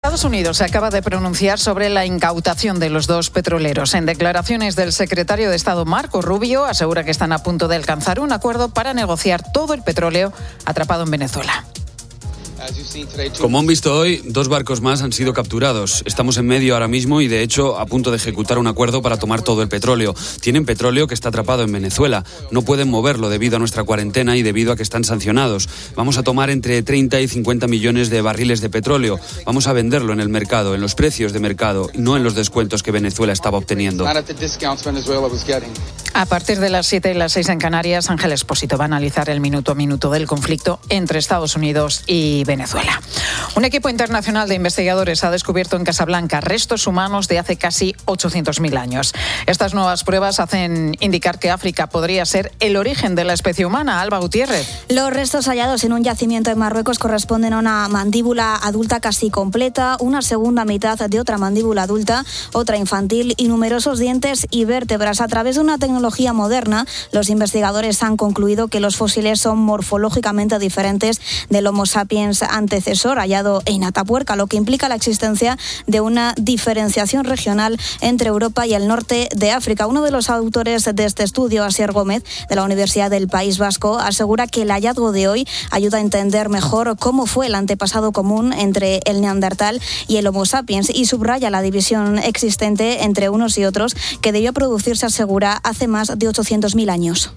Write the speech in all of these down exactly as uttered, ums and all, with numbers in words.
Estados Unidos se acaba de pronunciar sobre la incautación de los dos petroleros. En declaraciones del secretario de Estado Marco Rubio asegura que están a punto de alcanzar un acuerdo para negociar todo el petróleo atrapado en Venezuela. Como han visto hoy, dos barcos más han sido capturados. Estamos en medio ahora mismo y, de hecho, a punto de ejecutar un acuerdo para tomar todo el petróleo. Tienen petróleo que está atrapado en Venezuela. No pueden moverlo debido a nuestra cuarentena y debido a que están sancionados. Vamos a tomar entre treinta y cincuenta millones de barriles de petróleo. Vamos a venderlo en el mercado, en los precios de mercado, no en los descuentos que Venezuela estaba obteniendo. A partir de las siete y las seis en Canarias, Ángel Expósito va a analizar el minuto a minuto del conflicto entre Estados Unidos y Venezuela. Un equipo internacional de investigadores ha descubierto en Casablanca restos humanos de hace casi ochocientos mil años. Estas nuevas pruebas hacen indicar que África podría ser el origen de la especie humana. Alba Gutiérrez. Los restos hallados en un yacimiento en Marruecos corresponden a una mandíbula adulta casi completa, una segunda mitad de otra mandíbula adulta, otra infantil y numerosos dientes y vértebras. A través de una tecnología moderna, los investigadores han concluido que los fósiles son morfológicamente diferentes del Homo sapiens antecesor hallado en Atapuerca, lo que implica la existencia de una diferenciación regional entre Europa y el norte de África. Uno de los autores de este estudio, Asier Gómez, de la Universidad del País Vasco, asegura que el hallazgo de hoy ayuda a entender mejor cómo fue el antepasado común entre el Neandertal y el Homo sapiens y subraya la división existente entre unos y otros que debió producirse, asegura, hace más de ochocientos mil años.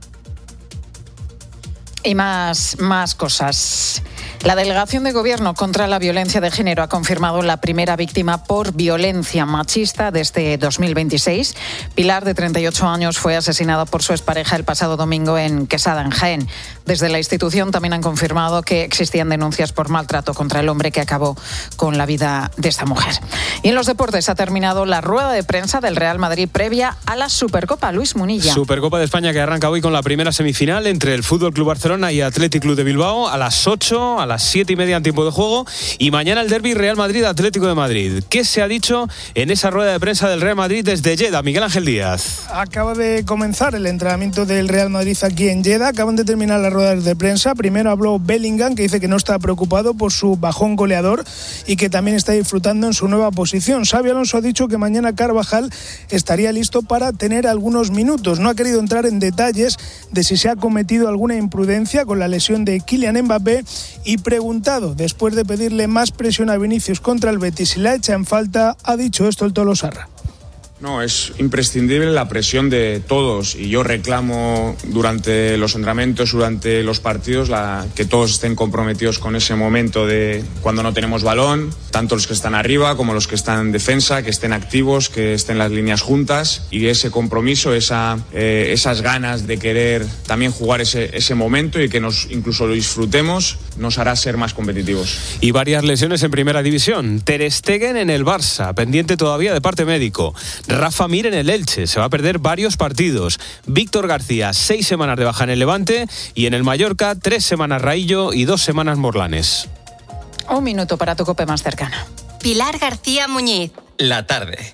Y más, más cosas. La Delegación de Gobierno contra la Violencia de Género ha confirmado la primera víctima por violencia machista desde dos mil veintiséis. Pilar, de treinta y ocho años, fue asesinada por su expareja el pasado domingo en Quesada, en Jaén. Desde la institución también han confirmado que existían denuncias por maltrato contra el hombre que acabó con la vida de esta mujer. Y en los deportes ha terminado la rueda de prensa del Real Madrid previa a la Supercopa. Luis Munilla. Supercopa de España que arranca hoy con la primera semifinal entre el Fútbol Club Barcelona y Athletic Club de Bilbao a las ocho, a las siete y media en tiempo de juego, y mañana el derbi Real Madrid-Atlético de Madrid. ¿Qué se ha dicho en esa rueda de prensa del Real Madrid desde Lleida? Miguel Ángel Díaz. Acaba de comenzar el entrenamiento del Real Madrid aquí en Lleida. Acaban de terminar las ruedas de prensa. Primero habló Bellingham, que dice que no está preocupado por su bajón goleador y que también está disfrutando en su nueva posición. Xabi Alonso ha dicho que mañana Carvajal estaría listo para tener algunos minutos. No ha querido entrar en detalles de si se ha cometido alguna imprudencia con la lesión de Kylian Mbappé y preguntado, después de pedirle más presión a Vinicius contra el Betis y la echa en falta, ha dicho esto el Tolosarra. No, es imprescindible la presión de todos y yo reclamo durante los entrenamientos, durante los partidos, la, que todos estén comprometidos con ese momento de cuando no tenemos balón, tanto los que están arriba como los que están en defensa, que estén activos, que estén las líneas juntas, y ese compromiso, esa, eh, esas ganas de querer también jugar ese, ese momento y que nos incluso lo disfrutemos, nos hará ser más competitivos. Y varias lesiones en primera división. Ter Stegen en el Barça, pendiente todavía de parte médico. Rafa Mir en el Elche, se va a perder varios partidos. Víctor García, seis semanas de baja en el Levante, y en el Mallorca, tres semanas Raillo y dos semanas Morlanes. Un minuto para tu COPE más cercana. Pilar García Muñiz. La tarde.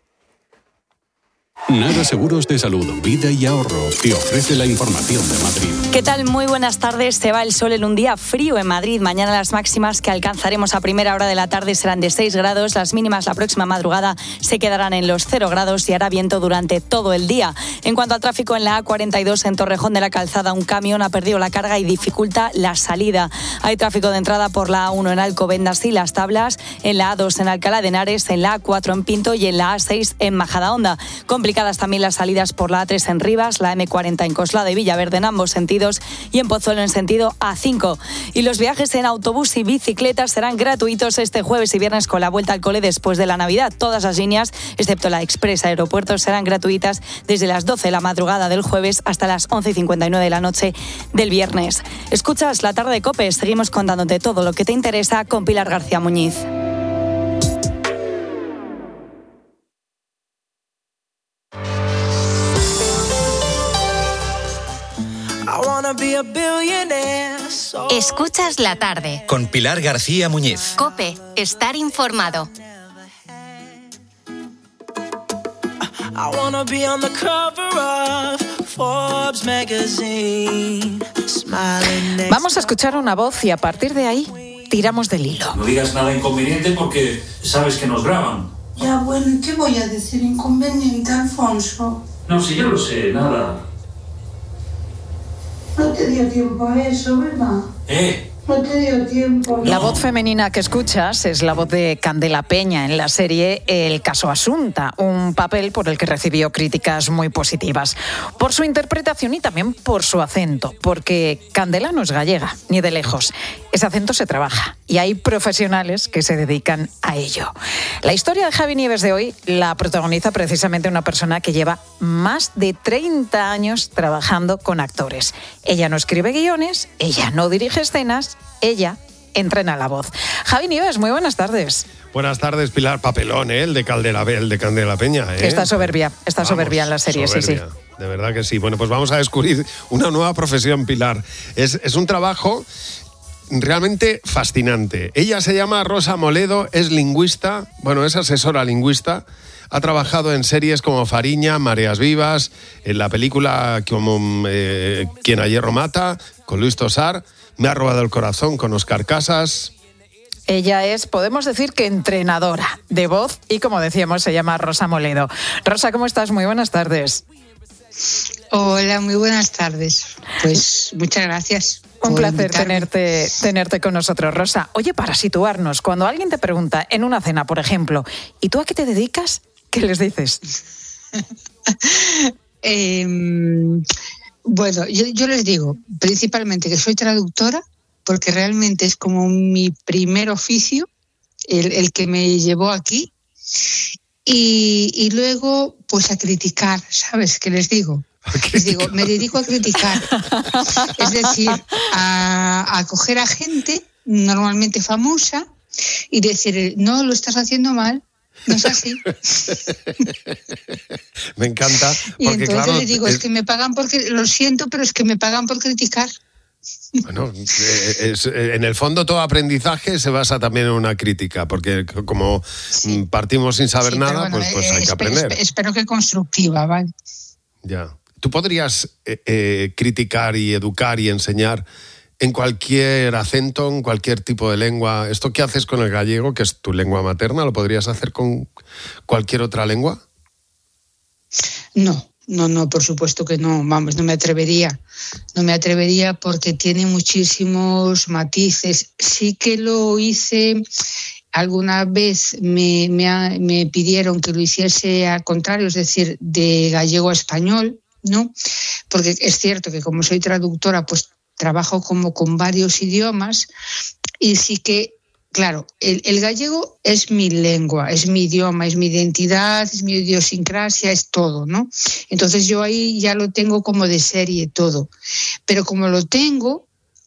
Nara Seguros de Salud, Vida y Ahorro te ofrece la información de Madrid. ¿Qué tal? Muy buenas tardes. Se va el sol en un día frío en Madrid. Mañana las máximas que alcanzaremos a primera hora de la tarde serán de seis grados. Las mínimas la próxima madrugada se quedarán en los cero grados y hará viento durante todo el día. En cuanto al tráfico, en la A cuarenta y dos en Torrejón de la Calzada, un camión ha perdido la carga y dificulta la salida. Hay tráfico de entrada por la A uno en Alcobendas y Las Tablas, en la A dos en Alcalá de Henares, en la A cuatro en Pinto y en la A seis en Majadahonda. Complicadas también las salidas por la A tres en Rivas, la eme cuarenta en Coslada y Villaverde en ambos sentidos y en Pozuelo en sentido A cinco. Y los viajes en autobús y bicicleta serán gratuitos este jueves y viernes con la vuelta al cole después de la Navidad. Todas las líneas, excepto la Express Aeropuertos, serán gratuitas desde las doce de la madrugada del jueves hasta las once y cincuenta y nueve de la noche del viernes. Escuchas La Tarde de COPE, seguimos contándote todo lo que te interesa con Pilar García Muñiz. Escuchas La Tarde con Pilar García Muñiz. COPE, estar informado. Vamos a escuchar una voz y a partir de ahí tiramos del hilo. No digas nada inconveniente porque sabes que nos graban. Ya, bueno, ¿qué voy a decir inconveniente, Alfonso? No, si yo lo sé, nada. No te dio tiempo a eso, ¿verdad? ¿Eh? No te dio tiempo. La voz femenina que escuchas es la voz de Candela Peña en la serie El caso Asunta, un papel por el que recibió críticas muy positivas. Por su interpretación y también por su acento, porque Candela no es gallega, ni de lejos. Ese acento se trabaja y hay profesionales que se dedican a ello. La historia de Javi Nieves de hoy la protagoniza precisamente una persona que lleva más de treinta años trabajando con actores. Ella no escribe guiones, ella no dirige escenas, ella entrena la voz. Javi Nieves, muy buenas tardes. Buenas tardes, Pilar. Papelón, ¿eh? El de Caldera, el de Candela Peña, ¿eh? Está soberbia, está Vamos, soberbia en la serie, soberbia, sí, sí. De verdad que sí. Bueno, pues vamos a descubrir una nueva profesión, Pilar. Es, es un trabajo realmente fascinante. Ella se llama Rosa Moledo, es lingüista, bueno, es asesora lingüista. Ha trabajado en series como Fariña, Mareas Vivas, en la película como eh, Quien a hierro mata, con Luis Tosar. Me ha robado el corazón con Óscar Casas. Ella es, podemos decir que entrenadora de voz y, como decíamos, se llama Rosa Moledo. Rosa, ¿cómo estás? Muy buenas tardes. Hola, muy buenas tardes. Pues muchas gracias. Un placer tenerte, tenerte con nosotros, Rosa. Oye, para situarnos, cuando alguien te pregunta en una cena, por ejemplo, ¿y tú a qué te dedicas? ¿Qué les dices? eh, bueno, yo, yo les digo principalmente que soy traductora, porque realmente es como mi primer oficio, el, el que me llevó aquí. Y, y luego, pues a criticar, ¿sabes qué les digo? Les digo, me dedico a criticar. Es decir, a, a coger a gente normalmente famosa y decir, no, lo estás haciendo mal, no es así. Me encanta. Y porque, entonces claro, les digo, es... es que me pagan porque, lo siento, pero es que me pagan por criticar. Bueno, es, en el fondo todo aprendizaje se basa también en una crítica, porque como sí. partimos sin saber sí, nada, bueno, pues, pues hay que aprender. Espero que constructiva, ¿vale? Ya. ¿Tú podrías eh, eh, criticar y educar y enseñar en cualquier acento, en cualquier tipo de lengua? ¿Esto que haces con el gallego, que es tu lengua materna, lo podrías hacer con cualquier otra lengua? No. No, no, por supuesto que no, vamos, no me atrevería, no me atrevería porque tiene muchísimos matices. Sí que lo hice, alguna vez me, me, me pidieron que lo hiciese al contrario, es decir, de gallego a español, ¿no? Porque es cierto que como soy traductora, pues trabajo como con varios idiomas y sí que, claro, el, el gallego es mi lengua, es mi idioma, es mi identidad, es mi idiosincrasia, es todo, ¿no? Entonces yo ahí ya lo tengo como de serie todo. Pero como lo tengo,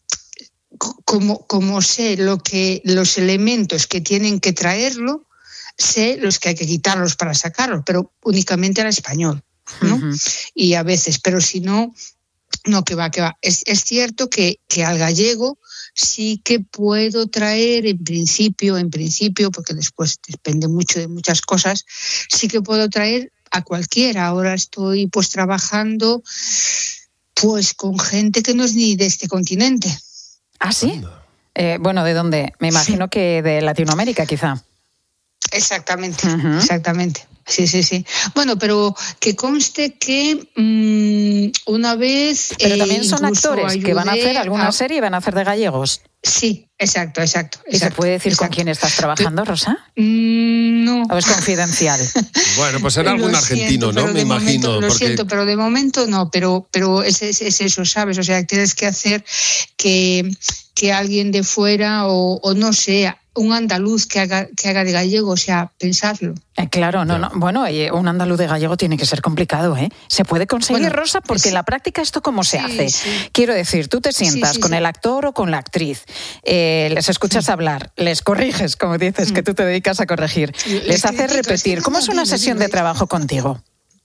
como, como sé lo que, los elementos que tienen que traerlo, sé los que hay que quitarlos para sacarlos, pero únicamente al español, ¿no? Uh-huh. Y a veces, pero si no, no, que va, que va. Es, es cierto que, que al gallego sí que puedo traer en principio, en principio, porque después depende mucho de muchas cosas, sí que puedo traer a cualquiera. Ahora estoy pues trabajando pues con gente que no es ni de este continente. ¿Ah, sí? Eh, bueno, ¿de dónde? Me imagino sí. que de Latinoamérica, quizá. Exactamente, uh-huh. exactamente. Sí, sí, sí. Bueno, pero que conste que mmm, una vez... Pero también eh, son actores que van a hacer alguna a... serie y van a hacer de gallegos. Sí, exacto, exacto. ¿Y exacto, se puede decir exacto. con quién estás trabajando, Rosa? Mm, no. ¿O es confidencial? Bueno, pues será algún argentino, siento, ¿no? Me momento, imagino. Lo porque... siento, pero de momento no, pero, pero es, es, es eso, ¿sabes? O sea, tienes que hacer que, que alguien de fuera o, o no sé... un andaluz que haga, que haga de gallego, o sea, pensarlo. Eh, claro, no, no. Bueno, un andaluz de gallego tiene que ser complicado, ¿eh? Se puede conseguir, bueno, Rosa, porque es... en la práctica esto cómo se sí, hace. Sí. Quiero decir, tú te sientas sí, sí, con sí. el actor o con la actriz, eh, les escuchas sí. hablar, les corriges, como dices, sí. que tú te dedicas a corregir, sí, les haces repetir. ¿Cómo es una sesión de trabajo contigo?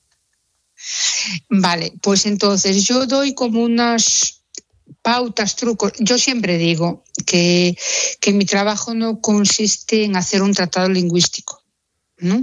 Vale, pues entonces yo doy como unas... pautas, trucos. Yo siempre digo que, que mi trabajo no consiste en hacer un tratado lingüístico, ¿no?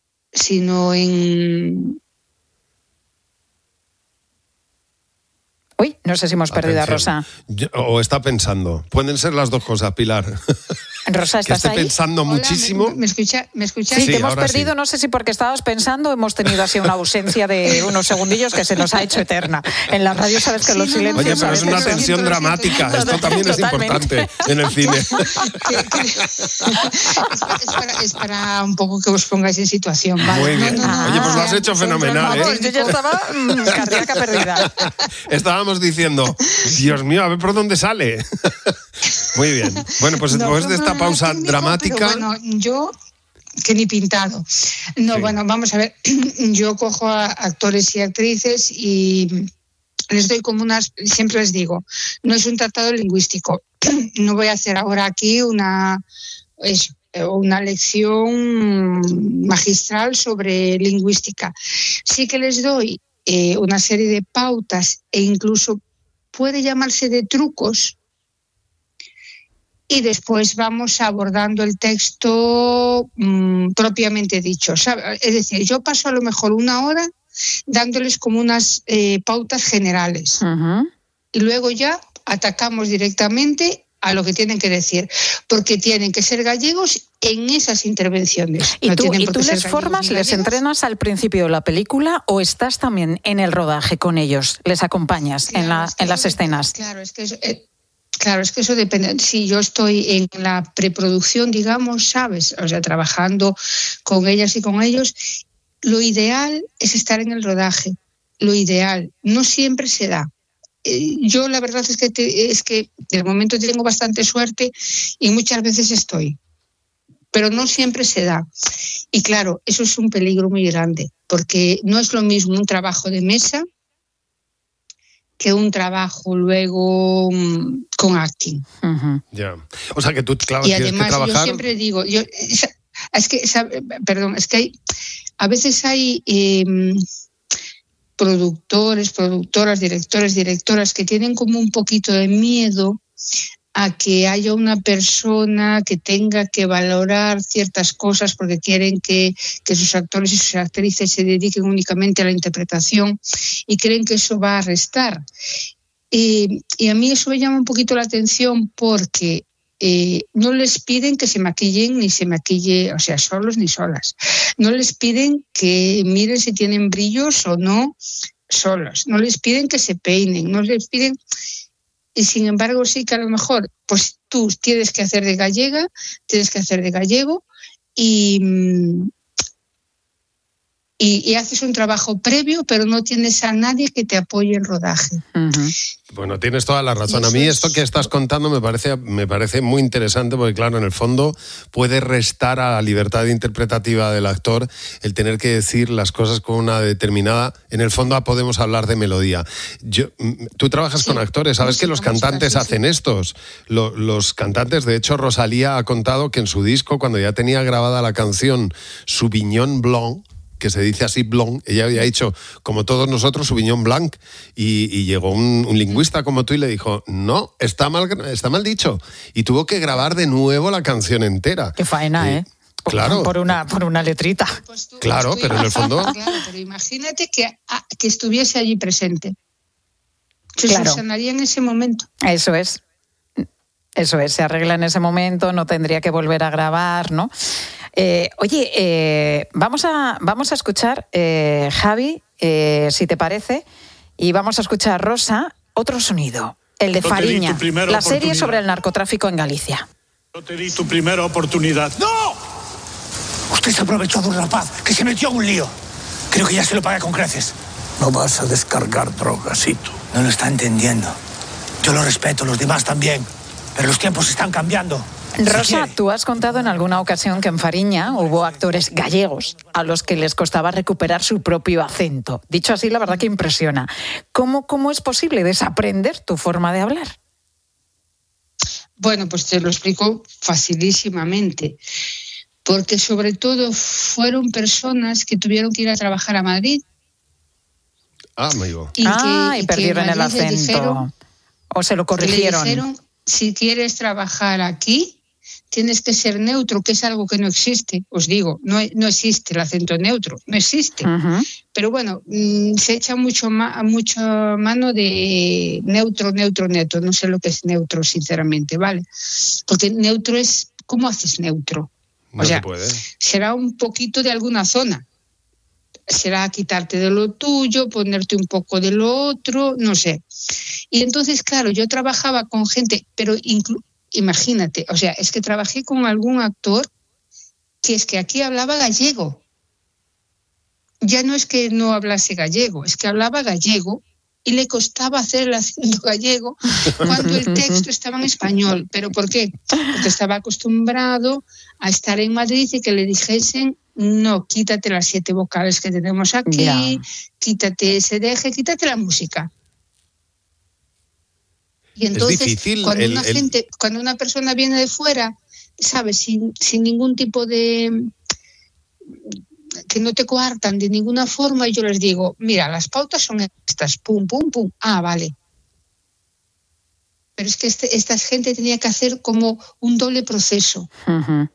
Sino en... Uy, no sé si hemos perdido Atención. a Rosa. Yo- o está pensando. Pueden ser las dos cosas, Pilar. Rosa, que ¿estás esté ahí? pensando Hola, muchísimo. ¿Me, me escucha, ¿me escuchas? Sí, Sí, te hemos ahora perdido, sí. no sé si porque estabas pensando, hemos tenido así una ausencia de unos segundillos que se nos ha hecho eterna. En la radio sabes que Sí, los no, no, silencios... Oye, pero a es veces una son- tensión siento, lo siento. dramática. Esto también es Totalmente. importante en el cine. Que- que- es, para, es para- es para un poco que os pongáis en situación, ¿vale? Muy bien. Oye, pues lo has hecho Control fenomenal, ¿eh? Vamos, yo ya estaba mm, cardíaca perdida. Estábamos diciendo, Dios mío, a ver por dónde sale. Muy bien. Bueno, pues No, después de no, esta no, pausa técnico, dramática... pero bueno, yo que ni pintado. No, Sí. bueno, vamos a ver. Yo cojo a actores y actrices y les doy como unas, siempre les digo, no es un tratado lingüístico. No voy a hacer ahora aquí una, eso, una lección magistral sobre lingüística. Sí que les doy eh, una serie de pautas e incluso puede llamarse de trucos. Y después vamos abordando el texto mmm, propiamente dicho. ¿Sabe? Es decir, yo paso a lo mejor una hora dándoles como unas eh, pautas generales. Uh-huh. Y luego ya atacamos directamente a lo que tienen que decir, porque tienen que ser gallegos en esas intervenciones. ¿Y No tú, tienen y por tú qué ser les gallegos formas, ni les gallegas. entrenas al principio de la película o estás también en el rodaje con ellos? ¿Les acompañas en, la, Claro, es que en las eso- escenas? Claro, es que eso, eh, claro, es que eso depende. Si yo estoy en la preproducción, digamos, ¿sabes? O sea, trabajando con ellas y con ellos, lo ideal es estar en el rodaje. Lo ideal. No siempre se da. Eh, Yo la verdad es que, te- es que de momento tengo bastante suerte y muchas veces estoy. Pero no siempre se da. Y claro, eso es un peligro muy grande, porque no es lo mismo un trabajo de mesa que un trabajo luego mm, con acting. Uh-huh. Ya. O sea que tú, claro, Y tienes que además yo trabajar... siempre digo, yo, es que, sabe, perdón, es que hay, a veces hay eh, productores, productoras, directores, directoras que tienen como un poquito de miedo a que haya una persona que tenga que valorar ciertas cosas porque quieren que, que sus actores y sus actrices se dediquen únicamente a la interpretación y creen que eso va a restar. Y, y a mí eso me llama un poquito la atención porque eh, no les piden que se maquillen ni se maquille, o sea, solos ni solas. No les piden que miren si tienen brillos o no solos. No les piden que se peinen, no les piden... Y sin embargo sí que a lo mejor pues tú tienes que hacer de gallega, tienes que hacer de gallego y, y, y haces un trabajo previo, pero no tienes a nadie que te apoye en rodaje. Uh-huh. Bueno, tienes toda la razón. A Eso mí es- esto que estás contando me parece, me parece muy interesante porque, claro, en el fondo puede restar a la libertad interpretativa del actor el tener que decir las cosas con una determinada... En el fondo podemos hablar de melodía. Yo, mm, tú trabajas Sí, con actores, sabes sí, que los vamos, cantantes sí, sí. hacen estos. Lo- los cantantes, de hecho, Rosalía ha contado que en su disco, cuando ya tenía grabada la canción Sauvignon Blanc, que se dice así, Blanc, ella había dicho, como todos nosotros, Sauvignon Blanc, y, y llegó un, un lingüista como tú y le dijo, no, está mal, está mal dicho, y tuvo que grabar de nuevo la canción entera. Qué faena, Y- ¿eh? Por, Claro. por, una, por una letrita. Pues tú- Claro, pues tú pero en el fondo- Claro, pero imagínate que, ah, que estuviese allí presente. Se Claro. subsanaría en ese momento. Eso es. Eso es, se arregla en ese momento, no tendría que volver a grabar, ¿no? Eh, oye, eh, vamos, a, vamos a escuchar, eh, Javi, eh, si te parece, y vamos a escuchar, Rosa, otro sonido, el de No te di Fariña, tu primera la serie oportunidad. sobre el narcotráfico en Galicia. Yo te di tu primera oportunidad. ¡No! Usted se aprovechó de un rapaz que se metió en un lío. Creo que ya se lo paga con creces. No vas a descargar drogasito. No lo está entendiendo. Yo lo respeto, los demás también. Pero los tiempos están cambiando. Si Rosa, quiere. tú has contado en alguna ocasión que en Fariña hubo actores gallegos a los que les costaba recuperar su propio acento. Dicho así, la verdad que impresiona. ¿Cómo, cómo es posible desaprender tu forma de hablar? Bueno, pues te lo explico facilísimamente. Porque sobre todo fueron personas que tuvieron que ir a trabajar a Madrid. Ah, amigo. Y ah, que, y y que perdieron en el Madrid le acento. dijeron- O se lo que le corrigieron. dijeron, si quieres trabajar aquí, tienes que ser neutro, que es algo que no existe. Os digo, no, no existe el acento neutro, no existe. Uh-huh. Pero bueno, mmm, se echa mucho, ma- mucho mano de neutro, neutro, neutro. No sé lo que es neutro, sinceramente, ¿vale? Porque neutro es, ¿cómo haces neutro? No o sea, se puede. Será un poquito de alguna zona. Será quitarte de lo tuyo, ponerte un poco de lo otro, no sé. Y entonces, claro, yo trabajaba con gente, pero inclu- imagínate, o sea, es que trabajé con algún actor que es que aquí hablaba gallego. Ya no es que no hablase gallego, es que hablaba gallego y le costaba hacer el acento gallego cuando el texto estaba en español. ¿Pero por qué? Porque estaba acostumbrado a estar en Madrid y que le dijesen: no, quítate las siete vocales que tenemos aquí, yeah. quítate ese deje, quítate la música. Y entonces, es difícil cuando el, una el... gente, cuando una persona viene de fuera, ¿sabes? Sin, sin ningún tipo de... que no te coartan de ninguna forma, y yo les digo, mira, las pautas son estas, pum, pum, pum, ah, vale. Pero es que este, esta gente tenía que hacer como un doble proceso. Uh-huh.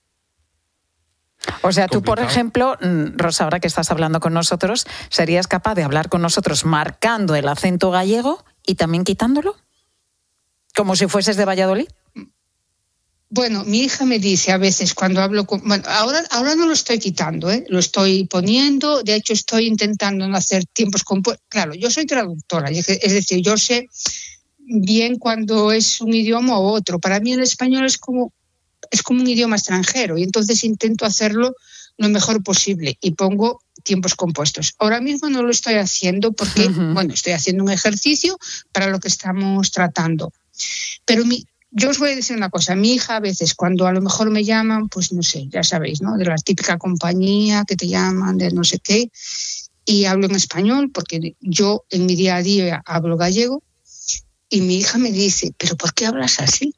O sea, tú, por ejemplo, Rosa, ahora que estás hablando con nosotros, ¿serías capaz de hablar con nosotros marcando el acento gallego y también quitándolo? ¿Como si fueses de Valladolid? Bueno, mi hija me dice a veces cuando hablo con... Bueno, ahora, ahora no lo estoy quitando, ¿eh? Lo estoy poniendo. De hecho, estoy intentando no hacer tiempos compuestos. Claro, yo soy traductora, es decir, yo sé bien cuando es un idioma u otro. Para mí el español es como... es como un idioma extranjero y entonces intento hacerlo lo mejor posible y pongo tiempos compuestos. Ahora mismo no lo estoy haciendo porque, uh-huh. bueno, estoy haciendo un ejercicio para lo que estamos tratando. Pero mi, yo os voy a decir una cosa, mi hija a veces cuando a lo mejor me llaman, pues no sé, ya sabéis, ¿no? De la típica compañía que te llaman, de no sé qué, y hablo en español porque yo en mi día a día hablo gallego y mi hija me dice, ¿pero por qué hablas así?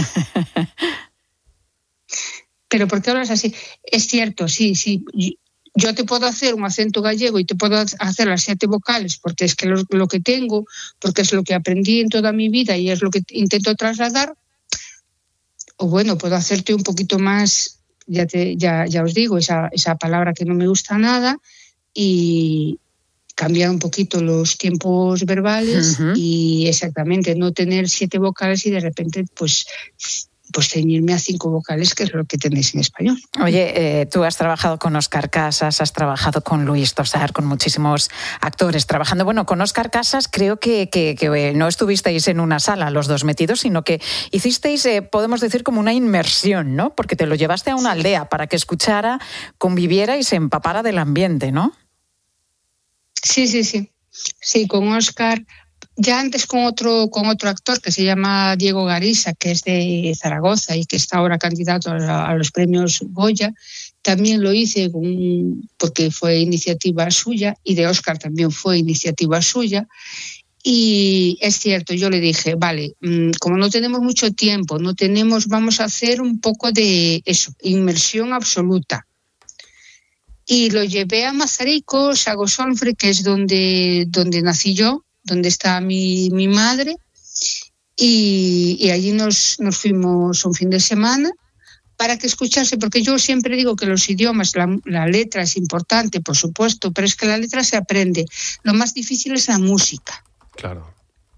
¿Pero por qué hablas así? Es cierto, sí, sí. Yo te puedo hacer un acento gallego y te puedo hacer las siete vocales porque es que lo, lo que tengo, porque es lo que aprendí en toda mi vida y es lo que intento trasladar. O bueno, puedo hacerte un poquito más, ya te, ya, ya os digo, esa, esa palabra que no me gusta nada y cambiar un poquito los tiempos verbales uh-huh. y exactamente no tener siete vocales y de repente pues... pues ceñirme a cinco vocales, que es lo que tenéis en español. Oye, eh, tú has trabajado con Óscar Casas, has trabajado con Luis Tosar, con muchísimos actores trabajando. Bueno, con Óscar Casas creo que, que, que no estuvisteis en una sala los dos metidos, sino que hicisteis, eh, podemos decir, como una inmersión, ¿no? Porque te lo llevaste a una aldea para que escuchara, conviviera y se empapara del ambiente, ¿no? Sí, sí, sí. Sí, con Óscar... Ya antes con otro con otro actor que se llama Diego Garisa, que es de Zaragoza y que está ahora candidato a, a los premios Goya, también lo hice con, porque fue iniciativa suya y de Óscar también fue iniciativa suya. Y es cierto, yo le dije, vale, como no tenemos mucho tiempo, no tenemos, vamos a hacer un poco de eso, inmersión absoluta. Y lo llevé a Mazaricos, a Gosonfre, que es donde, donde nací yo, donde está mi, mi madre, y, y allí nos, nos fuimos un fin de semana para que escuchase, porque yo siempre digo que los idiomas, la, la letra es importante, por supuesto, pero es que la letra se aprende. Lo más difícil es la música. Claro.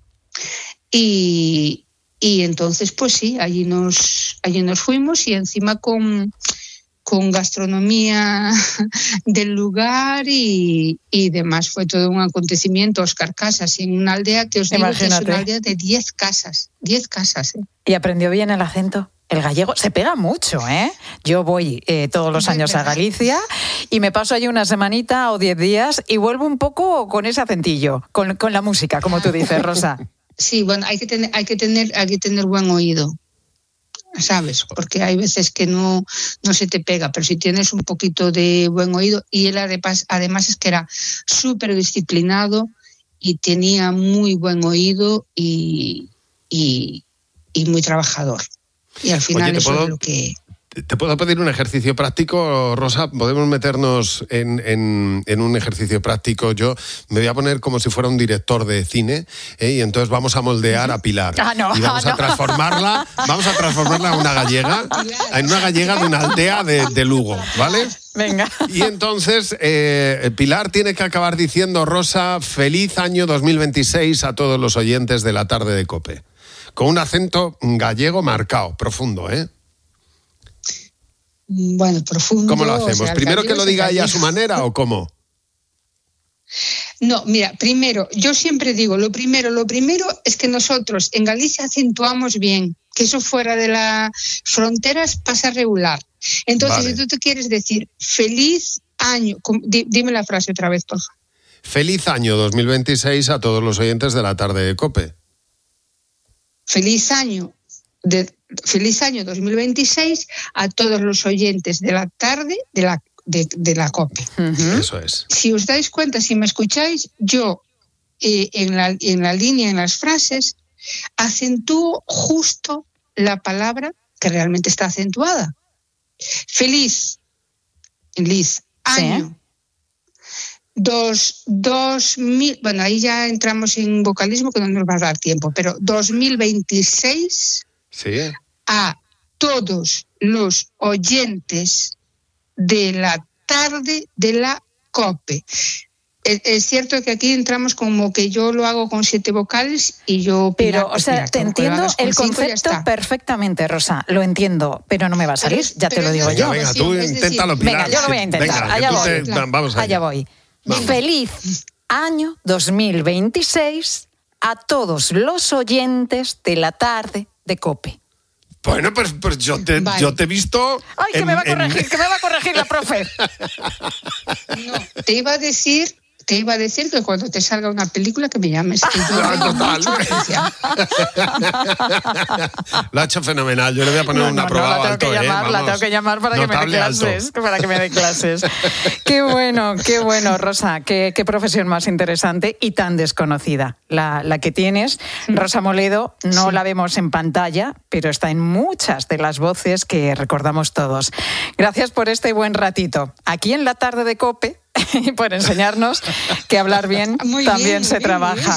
Y, y entonces, pues sí, allí nos, allí nos fuimos y encima con... con gastronomía del lugar y, y demás. Fue todo un acontecimiento. Óscar Casas, en una aldea que os digo que es una aldea de diez casas. diez casas, ¿eh? ¿Y aprendió bien el acento? El gallego se pega mucho, ¿eh? Yo voy eh, todos los años a Galicia y me paso allí una semanita o diez días y vuelvo un poco con ese acentillo, con, con la música, como tú dices, Rosa. Sí, bueno, hay que tener, hay que tener, hay que tener buen oído, ¿sabes? Porque hay veces que no, no se te pega, pero si tienes un poquito de buen oído, y él además, además es que era súper disciplinado y tenía muy buen oído y, y, y muy trabajador. Y al final Oye, eso puedo, es lo que... ¿Te puedo pedir un ejercicio práctico, Rosa? ¿Podemos meternos en, en, en un ejercicio práctico? Yo me voy a poner como si fuera un director de cine, ¿eh? Y entonces vamos a moldear a Pilar. Ah, no, y vamos ah, no. a transformarla, vamos a transformarla en una gallega, en una gallega de una aldea de, de Lugo, ¿vale? Venga. Y entonces eh, Pilar tiene que acabar diciendo, Rosa, feliz año dos mil veintiséis a todos los oyentes de la tarde de COPE. Con un acento gallego marcado, profundo, ¿eh? Bueno, profundo. ¿Cómo lo hacemos? O sea, ¿Primero que lo diga ella a su gallego. manera o cómo? No, mira, primero, yo siempre digo, lo primero, lo primero es que nosotros en Galicia acentuamos bien, que eso fuera de las fronteras pasa regular. Entonces, Vale. si tú te quieres decir feliz año, di- dime la frase otra vez, por favor. Feliz año dos mil veintiséis a todos los oyentes de la tarde de COPE. Feliz año de feliz año dos mil veintiséis a todos los oyentes de la tarde de la de, de la COPE. Uh-huh. Eso es. Si os dais cuenta, si me escucháis, yo eh, en, la, en la línea, en las frases, acentúo justo la palabra que realmente está acentuada. Feliz, feliz año. Dos, dos mil, bueno, ahí ya entramos en vocalismo que no nos va a dar tiempo, pero dos mil veintiséis Sí. a todos los oyentes de la tarde de la COPE. Es, es cierto que aquí entramos como que yo lo hago con siete vocales y yo... Pero, Pilar, o pues sea, mira, te como que lo entiendo hagas con el cinco, ya concepto está. perfectamente, Rosa, lo entiendo, pero no me va a salir, Pero- ya te pero lo digo es yo. Venga, venga, tú es decir, inténtalo, Pilar. Venga, yo lo voy a intentar, Venga, que allá tú voy. te- va- vamos allá. Allá voy. Vamos. Feliz año dos mil veintiséis a todos los oyentes de la tarde de COPE. Bueno, pues, pues yo, te, Vale. yo te he visto... Ay, que en- me va a en- corregir, que me va a corregir la profe. No, te iba a decir... Te iba a decir que cuando te salga una película que me llames. Que yo Ah, tengo total. mucha atención. Lo ha hecho fenomenal. Yo le voy a poner No, un no, no, aprobado la tengo alto, que ¿eh? llamar, la Vamos. tengo que llamar para que me dé Notable alto. clases, para que me dé clases. Qué bueno, qué bueno, Rosa, qué, qué profesión más interesante y tan desconocida la, la que tienes. Rosa Moledo, no Sí. la vemos en pantalla, pero está en muchas de las voces que recordamos todos. Gracias por este buen ratito. Aquí en la tarde de COPE, y por enseñarnos que hablar bien Muy también bien, se muy bien, trabaja.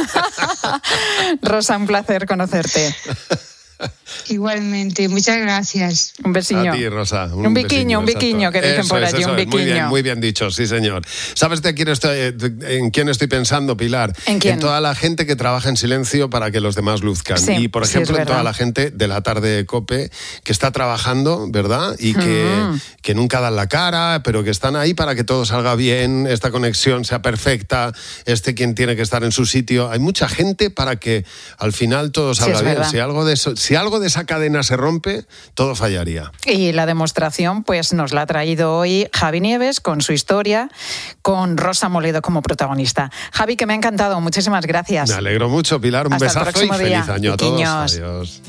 Rosa, un placer conocerte. Igualmente, muchas gracias. Un besillo. A ti, Rosa. Un, Un biquiño, un exacto. biquiño, que dicen Eso por es, allí, eso un es. Muy bien, biquiño. muy bien dicho, sí, señor. ¿Sabes de quién estoy, en quién estoy pensando, Pilar? ¿En quién? En toda la gente que trabaja en silencio para que los demás luzcan. Sí, y, por sí, ejemplo, es en toda verdad. la gente de la tarde de COPE que está trabajando, ¿verdad? Y que, Mm. que nunca dan la cara, pero que están ahí para que todo salga bien, esta conexión sea perfecta, este quien tiene que estar en su sitio. Hay mucha gente para que al final todo Sí, salga es bien. verdad. Si algo, de eso, si algo de esa cadena se rompe, todo fallaría. Y la demostración pues nos la ha traído hoy Javi Nieves con su historia, con Rosa Moledo como protagonista. Javi, que me ha encantado, muchísimas gracias. Me alegro mucho, Pilar. Un Hasta el besazo y próximo feliz día. año a Piquiños. todos. Adiós.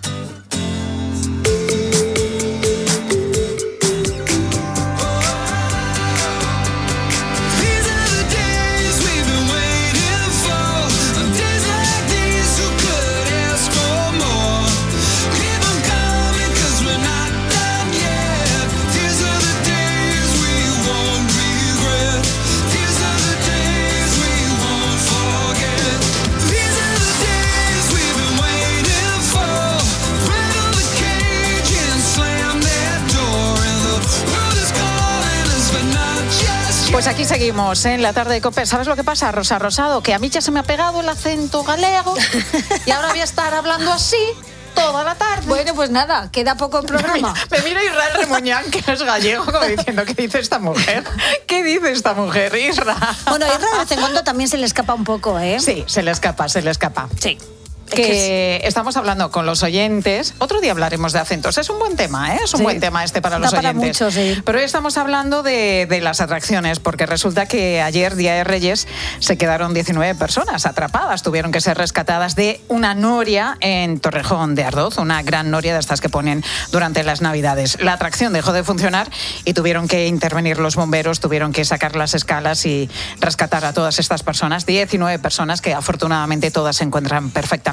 Pues aquí seguimos en la tarde de COPE. ¿Sabes lo que pasa, Rosa Rosado? Que a mí ya se me ha pegado el acento galego y ahora voy a estar hablando así toda la tarde. Bueno, pues nada, queda poco el programa. Me mira Israel Remuñán, que es gallego, como diciendo, ¿qué dice esta mujer? ¿Qué dice esta mujer, Isra? Bueno, a Isra de vez en cuando también se le escapa un poco, ¿eh? Sí, se le escapa, se le escapa. Sí. Que, que estamos hablando con los oyentes. Otro día hablaremos de acentos. Es un buen tema, ¿eh? Es un Sí. buen tema este para Da los para oyentes. mucho, sí. Pero hoy estamos hablando de, de las atracciones, porque resulta que ayer, Día de Reyes, se quedaron diecinueve personas atrapadas. Tuvieron que ser rescatadas de una noria en Torrejón de Ardoz, una gran noria de estas que ponen durante las Navidades. La atracción dejó de funcionar y tuvieron que intervenir los bomberos, tuvieron que sacar las escalas y rescatar a todas estas personas, diecinueve personas que afortunadamente todas se encuentran perfectamente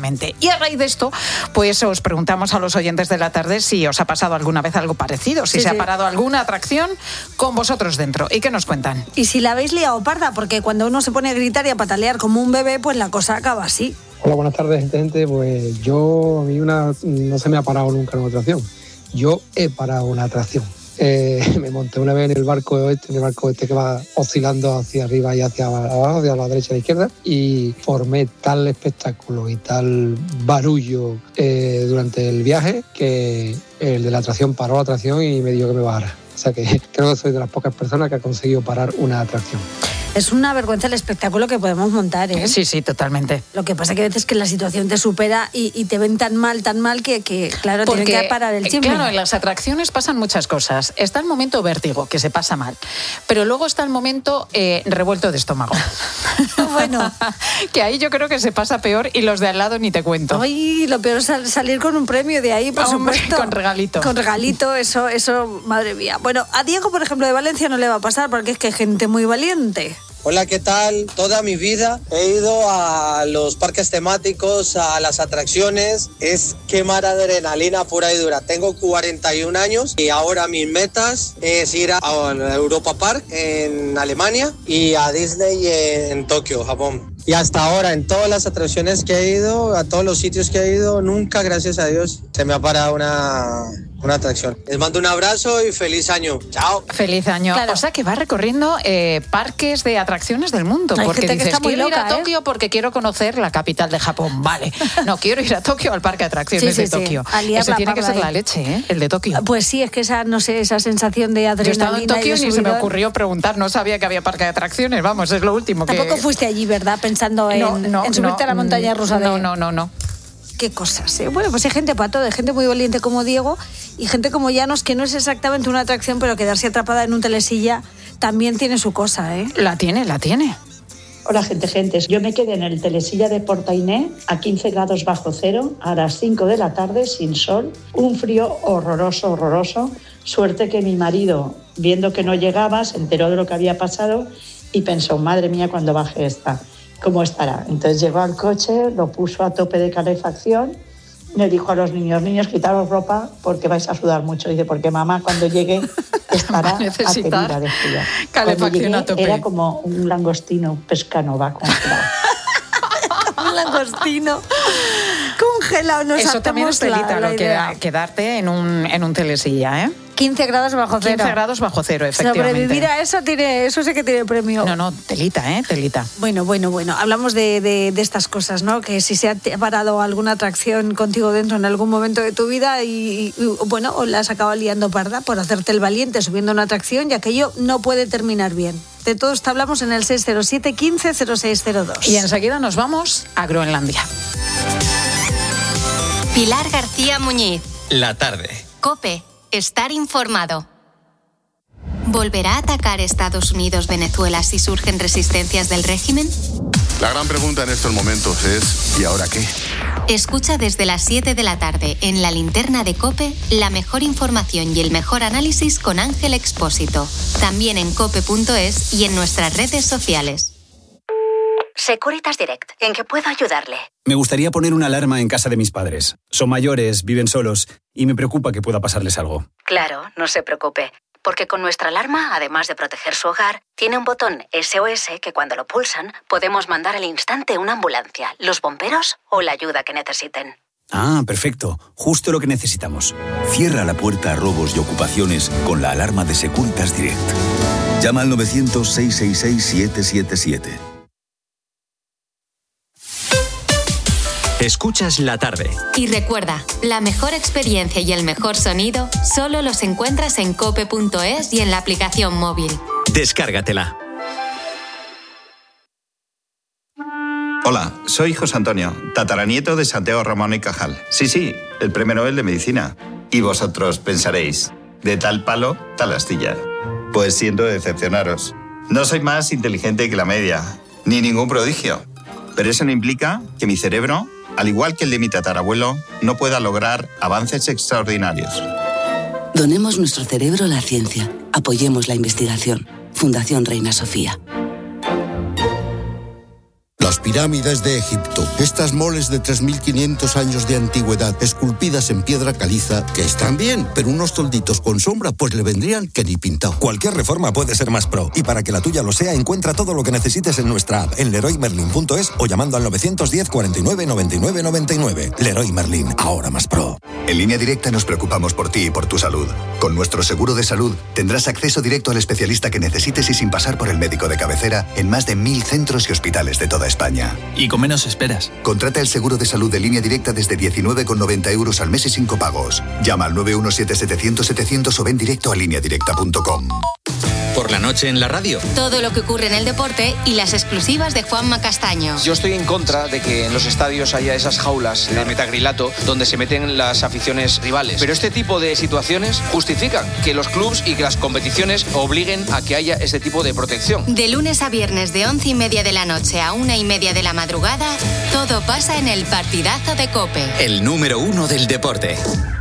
Totalmente. Y a raíz de esto, pues os preguntamos a los oyentes de la tarde si os ha pasado alguna vez algo parecido, si Sí, se sí. ha parado alguna atracción con vosotros dentro. ¿Y qué nos cuentan? Y si la habéis liado parda, porque cuando uno se pone a gritar y a patalear como un bebé, pues la cosa acaba así. Hola, buenas tardes, gente. gente. Pues yo, a mí una, no se me ha parado nunca una atracción. Yo he parado una atracción. Eh, me monté una vez en el barco este, en el barco este que va oscilando hacia arriba y hacia abajo, hacia la derecha y la izquierda, y formé tal espectáculo y tal barullo eh, durante el viaje que el de la atracción paró la atracción y me dijo que me bajara. O sea que creo que soy de las pocas personas que ha conseguido parar una atracción. Es una vergüenza el espectáculo que podemos montar, ¿eh? Sí, sí, totalmente. Lo que pasa es que a veces que la situación te supera y, y te ven tan mal, tan mal que, que claro, tienen que parar el chisme. Claro, en las atracciones pasan muchas cosas. Está el momento vértigo, que se pasa mal. Pero luego está el momento eh, revuelto de estómago. Bueno. Que ahí yo creo que se pasa peor y los de al lado ni te cuento. Ay, lo peor es sal- salir con un premio de ahí, por Hombre, supuesto. con regalito. Con regalito, eso, eso, madre mía. Bueno, a Diego, por ejemplo, de Valencia no le va a pasar porque es que hay gente muy valiente. Hola, ¿qué tal? Toda mi vida he ido a los parques temáticos, a las atracciones. Es quemar adrenalina pura y dura. Tengo cuarenta y un años y ahora mis metas es ir a Europa Park en Alemania y a Disney en Tokio, Japón. Y hasta ahora, en todas las atracciones que he ido, a todos los sitios que he ido, nunca, gracias a Dios, se me ha parado una, una atracción. Les mando un abrazo y feliz año. Chao. Feliz año. Claro. O sea que va recorriendo eh, parques de atracciones del mundo. Hay porque gente que dices, está muy quiero loca, ir a ¿eh? Tokio porque quiero conocer la capital de Japón. Vale. No, quiero ir a Tokio al parque de atracciones Sí, sí, de sí. Tokio. A liar Ese la tiene que parda ser la ahí. leche, ¿eh? El de Tokio. Pues sí, es que esa, no sé, esa sensación de Yo he adrenalina. estado en Tokio y de y ni se me subidón. ocurrió preguntar. No sabía que había parque de atracciones. Vamos, es lo último que... Tampoco fuiste allí, ¿verdad? Pensando en, No, no, en subirte no, a la montaña rusa de... No, no, no, no. Qué cosas, ¿eh? Bueno, pues hay gente para todo, hay gente muy valiente como Diego y gente como Llanos, que no es exactamente una atracción, pero quedarse atrapada en un telesilla también tiene su cosa, ¿eh? La tiene, la tiene. Hola, gente, gente. Yo me quedé en el telesilla de Portainé a quince grados bajo cero a las cinco de la tarde sin sol. Un frío horroroso, horroroso. Suerte que mi marido, viendo que no llegaba, se enteró de lo que había pasado y pensó, madre mía, cuando baje esta, ¿cómo estará? Entonces llegó al coche, lo puso a tope de calefacción, le dijo a los niños, niños, quitaros ropa porque vais a sudar mucho. Dice, porque mamá cuando llegue estará necesitar aterida de frío. calefacción Cuando llegué, a tope. era como un langostino pescanova congelado. Un langostino congelado. Nos Eso también es hacemos la- telita, la lo que idea. quedarte en un, en un telesilla, ¿eh? quince grados bajo cero. quince grados bajo cero, efectivamente. Sobrevivir a eso, tiene, eso sí que tiene premio. No, no, telita, ¿eh? Telita. Bueno, bueno, bueno. Hablamos de, de, de estas cosas, ¿no? Que si se ha te- parado alguna atracción contigo dentro en algún momento de tu vida y, y, bueno, o la has acabado liando parda por hacerte el valiente subiendo una atracción y aquello no puede terminar bien. De todo esto hablamos en el seis cero siete, quince, cero seis cero dos. Y enseguida nos vamos a Groenlandia. Pilar García Muñiz. La tarde. COPE. Estar informado. ¿Volverá a atacar Estados Unidos Venezuela si surgen resistencias del régimen? La gran pregunta en estos momentos es ¿y ahora qué? Escucha desde las siete de la tarde en la linterna de COPE la mejor información y el mejor análisis con Ángel Expósito. También en cope punto es y en nuestras redes sociales. Securitas Direct, ¿en qué puedo ayudarle? Me gustaría poner una alarma en casa de mis padres. Son mayores, viven solos y me preocupa que pueda pasarles algo. Claro, no se preocupe, porque con nuestra alarma, además de proteger su hogar, tiene un botón S O S que cuando lo pulsan podemos mandar al instante una ambulancia, los bomberos o la ayuda que necesiten. Ah, perfecto. Justo lo que necesitamos. Cierra la puerta a robos y ocupaciones con la alarma de Securitas Direct. Llama al novecientos, seiscientos sesenta y seis, siete siete siete. Escuchas la tarde. Y recuerda, la mejor experiencia y el mejor sonido solo los encuentras en cope punto es y en la aplicación móvil. Descárgatela. Hola, soy José Antonio, tataranieto de Santiago Ramón y Cajal. Sí, sí, el premio Nobel de Medicina. Y vosotros pensaréis, de tal palo, tal astilla. Pues siento decepcionaros. No soy más inteligente que la media, ni ningún prodigio. Pero eso no implica que mi cerebro, al igual que el de mi tatarabuelo, no pueda lograr avances extraordinarios. Donemos nuestro cerebro a la ciencia. Apoyemos la investigación. Fundación Reina Sofía. Las pirámides de Egipto. Estas moles de tres mil quinientos años de antigüedad, esculpidas en piedra caliza, que están bien, pero unos tolditos con sombra pues le vendrían que ni pintado. Cualquier reforma puede ser más pro, y para que la tuya lo sea, encuentra todo lo que necesites en nuestra app, en leroy merlin punto es o llamando al novecientos diez cuarenta y nueve noventa y nueve noventa y nueve. Leroy Merlin, ahora más pro. En Línea Directa nos preocupamos por ti y por tu salud. Con nuestro seguro de salud tendrás acceso directo al especialista que necesites y sin pasar por el médico de cabecera en más de mil centros y hospitales de toda España. Y con menos esperas. Contrata el seguro de salud de Línea Directa desde diecinueve con noventa euros al mes y sin copagos. Llama al nueve uno siete setecientos setecientos o ven directo a línea directa punto com. Por la noche en la radio. Todo lo que ocurre en el deporte y las exclusivas de Juanma Castaño. Yo estoy en contra de que en los estadios haya esas jaulas de metacrilato donde se meten las aficiones rivales. Pero este tipo de situaciones justifican que los clubs y que las competiciones obliguen a que haya este tipo de protección. De lunes a viernes de once y media de la noche a una y media de la madrugada, todo pasa en el partidazo de COPE. El número uno del deporte.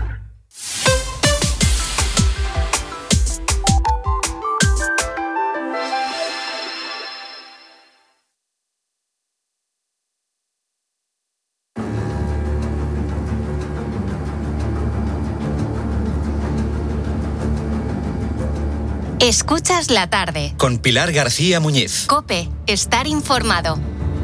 Escuchas la tarde. Con Pilar García Muñiz. COPE, estar informado.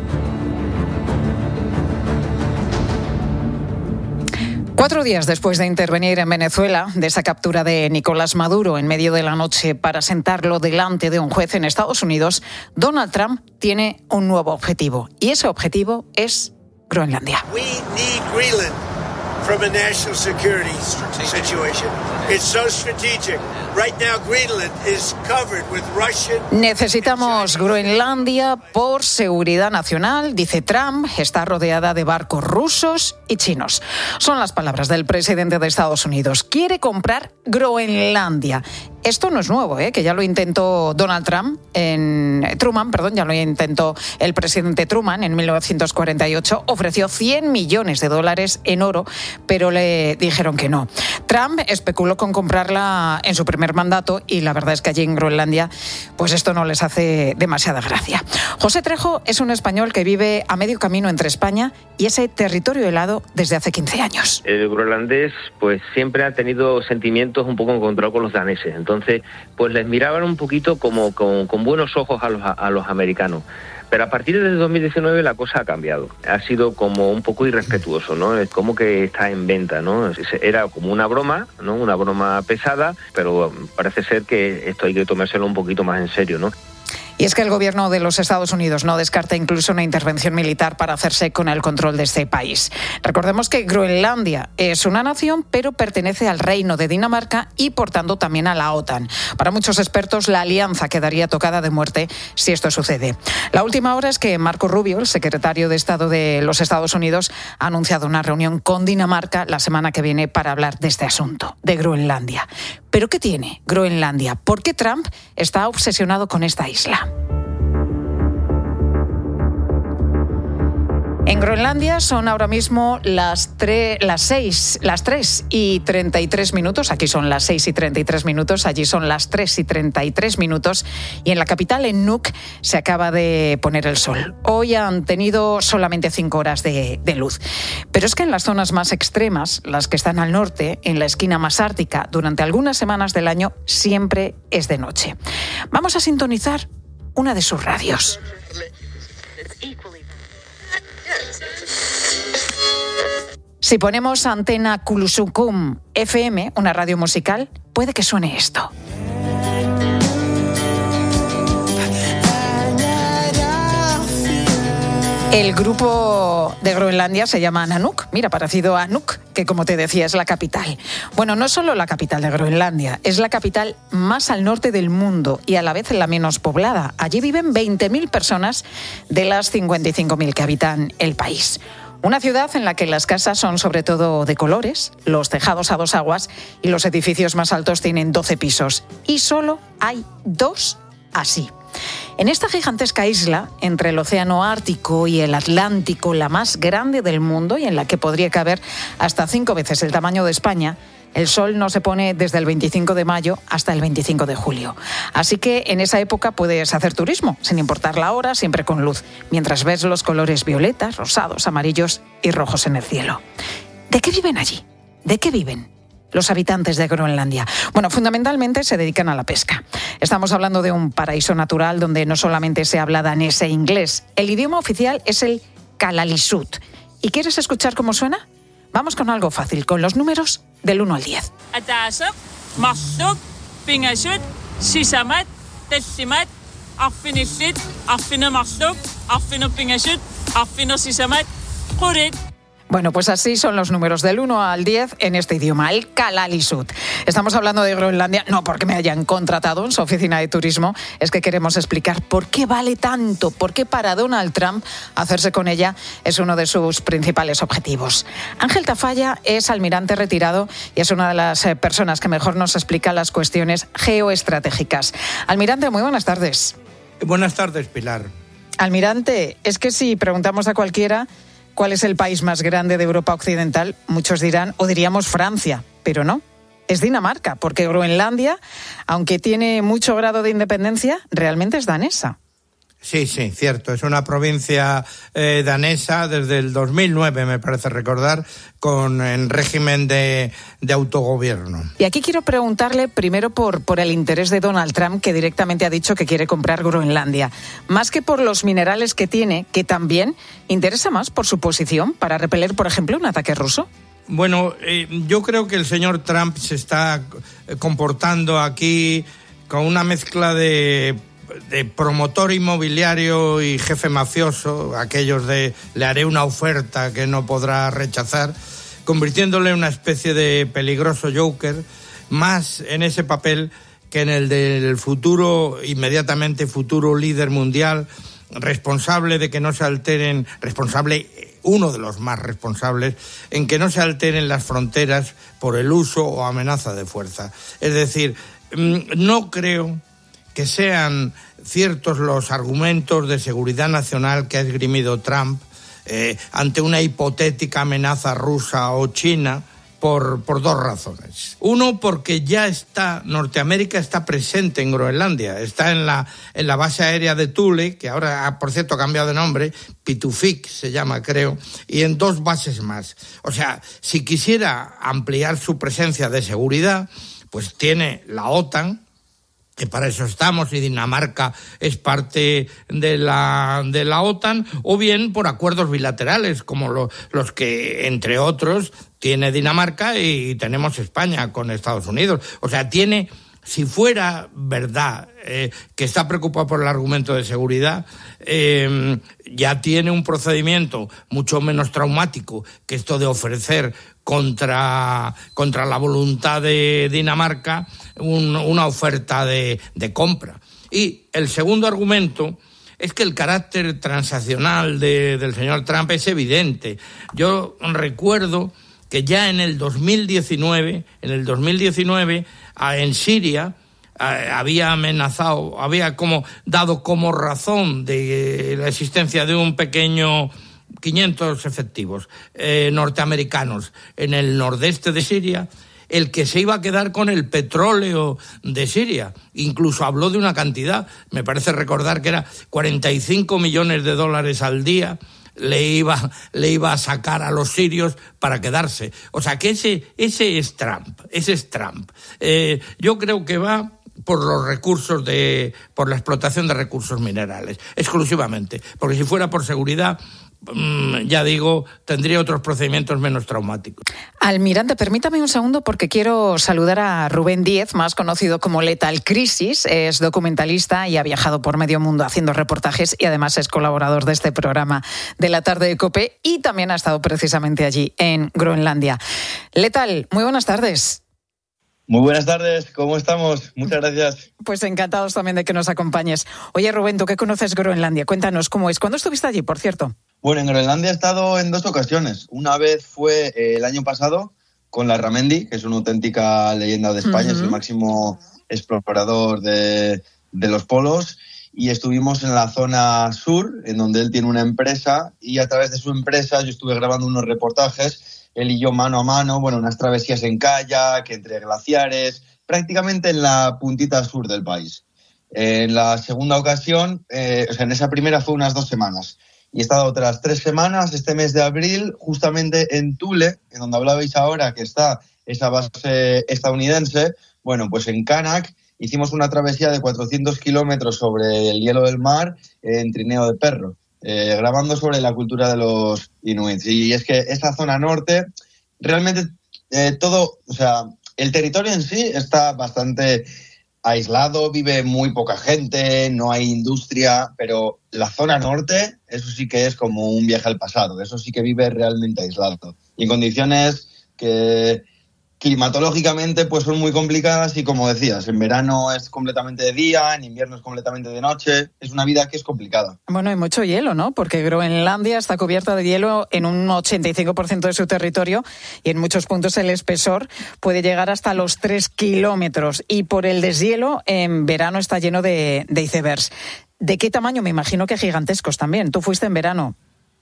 Cuatro días después de intervenir en Venezuela, de esa captura de Nicolás Maduro en medio de la noche para sentarlo delante de un juez en Estados Unidos, Donald Trump tiene un nuevo objetivo. Y ese objetivo es Groenlandia. We need Greenland from a national security situation. It's so strategic. Right now, Greenland is covered with Russian... Necesitamos Groenlandia por seguridad nacional, dice Trump. Está rodeada de barcos rusos y chinos. Son las palabras del presidente de Estados Unidos. Quiere comprar Groenlandia. Esto no es nuevo, ¿eh? Que ya lo intentó Donald Trump, en Truman, perdón, ya lo intentó el presidente Truman en mil novecientos cuarenta y ocho. Ofreció cien millones de dólares en oro, pero le dijeron que no. Trump especuló con comprarla en su primer mandato y la verdad es que allí en Groenlandia, pues esto no les hace demasiada gracia. José Trejo es un español que vive a medio camino entre España y ese territorio helado desde hace quince años. El groenlandés pues siempre ha tenido sentimientos un poco encontrados con los daneses. Entonces, pues les miraban un poquito como con, con buenos ojos a los, a los americanos. Pero a partir de dos mil diecinueve la cosa ha cambiado. Ha sido como un poco irrespetuoso, ¿no? Es como que está en venta, ¿no? Era como una broma, ¿no? Una broma pesada, pero parece ser que esto hay que tomárselo un poquito más en serio, ¿no? Y es que el gobierno de los Estados Unidos no descarta incluso una intervención militar para hacerse con el control de este país. Recordemos que Groenlandia es una nación, pero pertenece al Reino de Dinamarca y, por tanto, también a la OTAN. Para muchos expertos, la alianza quedaría tocada de muerte si esto sucede. La última hora es que Marco Rubio, el secretario de Estado de los Estados Unidos, ha anunciado una reunión con Dinamarca la semana que viene para hablar de este asunto, de Groenlandia. ¿Pero qué tiene Groenlandia? ¿Por qué Trump está obsesionado con esta isla? En Groenlandia son ahora mismo las, tre- las seis, las tres y treinta y tres minutos. Aquí son las seis y treinta y tres minutos, allí son las tres y treinta y tres minutos. Y en la capital, en Nuuk, se acaba de poner el sol. Hoy han tenido solamente cinco horas de, de luz. Pero es que en las zonas más extremas, las que están al norte, en la esquina más ártica, durante algunas semanas del año, siempre es de noche. Vamos a sintonizar una de sus radios. Si ponemos Antena Kulusukum F M, una radio musical, puede que suene esto. El grupo de Groenlandia se llama Nanook, mira, parecido a Nuuk, que como te decía es la capital. Bueno, no es solo la capital de Groenlandia, es la capital más al norte del mundo y a la vez la menos poblada. Allí viven veinte mil personas de las cincuenta y cinco mil que habitan el país. Una ciudad en la que las casas son sobre todo de colores, los tejados a dos aguas y los edificios más altos tienen doce pisos. Y solo hay dos así. En esta gigantesca isla, entre el océano Ártico y el Atlántico, la más grande del mundo y en la que podría caber hasta cinco veces el tamaño de España, El sol no se pone desde el veinticinco de mayo hasta el veinticinco de julio. Así que en esa época puedes hacer turismo, sin importar la hora, siempre con luz, mientras ves los colores violetas, rosados, amarillos y rojos en el cielo. ¿De qué viven allí? ¿De qué viven los habitantes de Groenlandia? Bueno, fundamentalmente se dedican a la pesca. Estamos hablando de un paraíso natural donde no solamente se habla danés e inglés. El idioma oficial es el Kalaallisut. ¿Y quieres escuchar cómo suena? Vamos con algo fácil, con los números del uno al diez. Atasuk, Marsuk, Pingasut, Sisamat, Tessimat, Affinisit, Affinomarsuk, Affinopingasut, Affinosisamat, Kurit. Bueno, pues así son los números del uno al diez en este idioma, el Kalaallisut. Estamos hablando de Groenlandia, no porque me hayan contratado en su oficina de turismo, es que queremos explicar por qué vale tanto, por qué para Donald Trump hacerse con ella es uno de sus principales objetivos. Ángel Tafalla es almirante retirado y es una de las personas que mejor nos explica las cuestiones geoestratégicas. Almirante, muy buenas tardes. Buenas tardes, Pilar. Almirante, es que si preguntamos a cualquiera ¿cuál es el país más grande de Europa Occidental? Muchos dirán, o diríamos Francia, pero no, es Dinamarca, porque Groenlandia, aunque tiene mucho grado de independencia, realmente es danesa. Sí, sí, cierto, es una provincia eh, danesa desde el dos mil nueve, me parece recordar, con en régimen de, de autogobierno. Y aquí quiero preguntarle primero por, por el interés de Donald Trump, que directamente ha dicho que quiere comprar Groenlandia, más que por los minerales que tiene, que también interesa más por su posición para repeler, por ejemplo, un ataque ruso. Bueno, eh, yo creo que el señor Trump se está comportando aquí con una mezcla de de promotor inmobiliario y jefe mafioso, aquellos de le haré una oferta que no podrá rechazar, convirtiéndole en una especie de peligroso Joker, más en ese papel que en el del futuro, inmediatamente futuro líder mundial, responsable de que no se alteren, responsable, uno de los más responsables, en que no se alteren las fronteras por el uso o amenaza de fuerza. Es decir, no creo que sean ciertos los argumentos de seguridad nacional que ha esgrimido Trump eh, ante una hipotética amenaza rusa o china por, por dos razones. Uno, porque ya está, Norteamérica está presente en Groenlandia, está en la, en la base aérea de Thule, que ahora, por cierto, ha cambiado de nombre, Pitufik se llama, creo, y en dos bases más. O sea, si quisiera ampliar su presencia de seguridad, pues tiene la OTAN, que para eso estamos, y Dinamarca es parte de la de la OTAN, o bien por acuerdos bilaterales, como lo, los que, entre otros, tiene Dinamarca y tenemos España con Estados Unidos. O sea, tiene, si fuera verdad eh, que está preocupado por el argumento de seguridad, eh, ya tiene un procedimiento mucho menos traumático que esto de ofrecer contra, contra la voluntad de Dinamarca un, una oferta de, de compra. Y el segundo argumento es que el carácter transaccional de, del señor Trump es evidente. Yo recuerdo que ya en el dos mil diecinueve, en el dos mil diecinueve, en Siria, había amenazado, había como dado como razón de la existencia de un pequeño quinientos efectivos eh, norteamericanos en el nordeste de Siria, el que se iba a quedar con el petróleo de Siria. Incluso habló de una cantidad, me parece recordar que era cuarenta y cinco millones de dólares al día, le iba, le iba a sacar a los sirios para quedarse. O sea que ese, ese es Trump, ese es Trump. Eh, yo creo que va por los recursos de, por la explotación de recursos minerales, exclusivamente. Porque si fuera por seguridad, ya digo, tendría otros procedimientos menos traumáticos. Almirante, permítame un segundo porque quiero saludar a Rubén Díez, más conocido como Lethal Crisis. Es documentalista y ha viajado por medio mundo haciendo reportajes y además es colaborador de este programa de la tarde de COPE y también ha estado precisamente allí en Groenlandia. Lethal, muy buenas tardes. Muy buenas tardes, ¿cómo estamos? Muchas gracias. Pues encantados también de que nos acompañes. Oye, Rubén, ¿tú qué conoces Groenlandia? Cuéntanos cómo es. ¿Cuándo estuviste allí, por cierto? Bueno, en Groenlandia he estado en dos ocasiones. Una vez fue eh, el año pasado con la Ramendi, que es una auténtica leyenda de España, uh-huh. Es el máximo explorador de, de los polos, y estuvimos en la zona sur, en donde él tiene una empresa, y a través de su empresa yo estuve grabando unos reportajes él y yo mano a mano, bueno, unas travesías en kayak, entre glaciares, prácticamente en la puntita sur del país. En la segunda ocasión, eh, o sea, en esa primera fue unas dos semanas. Y he estado otras tres semanas, este mes de abril, justamente en Thule, en donde hablabais ahora, que está esa base estadounidense. Bueno, pues en Kanak hicimos una travesía de cuatrocientos kilómetros sobre el hielo del mar en trineo de perro, eh, grabando sobre la cultura de los inuits. Y es que esa zona norte, realmente eh, todo, o sea, el territorio en sí está bastante aislado, vive muy poca gente, no hay industria, pero la zona norte, eso sí que es como un viaje al pasado, eso sí que vive realmente aislado. Y en condiciones que climatológicamente pues son muy complicadas y, como decías, en verano es completamente de día, en invierno es completamente de noche, es una vida que es complicada. Bueno, hay mucho hielo, ¿no? Porque Groenlandia está cubierta de hielo en un ochenta y cinco por ciento de su territorio y en muchos puntos el espesor puede llegar hasta los tres kilómetros. Y por el deshielo, en verano está lleno de, de icebergs. ¿De qué tamaño? Me imagino que gigantescos también. Tú fuiste en verano.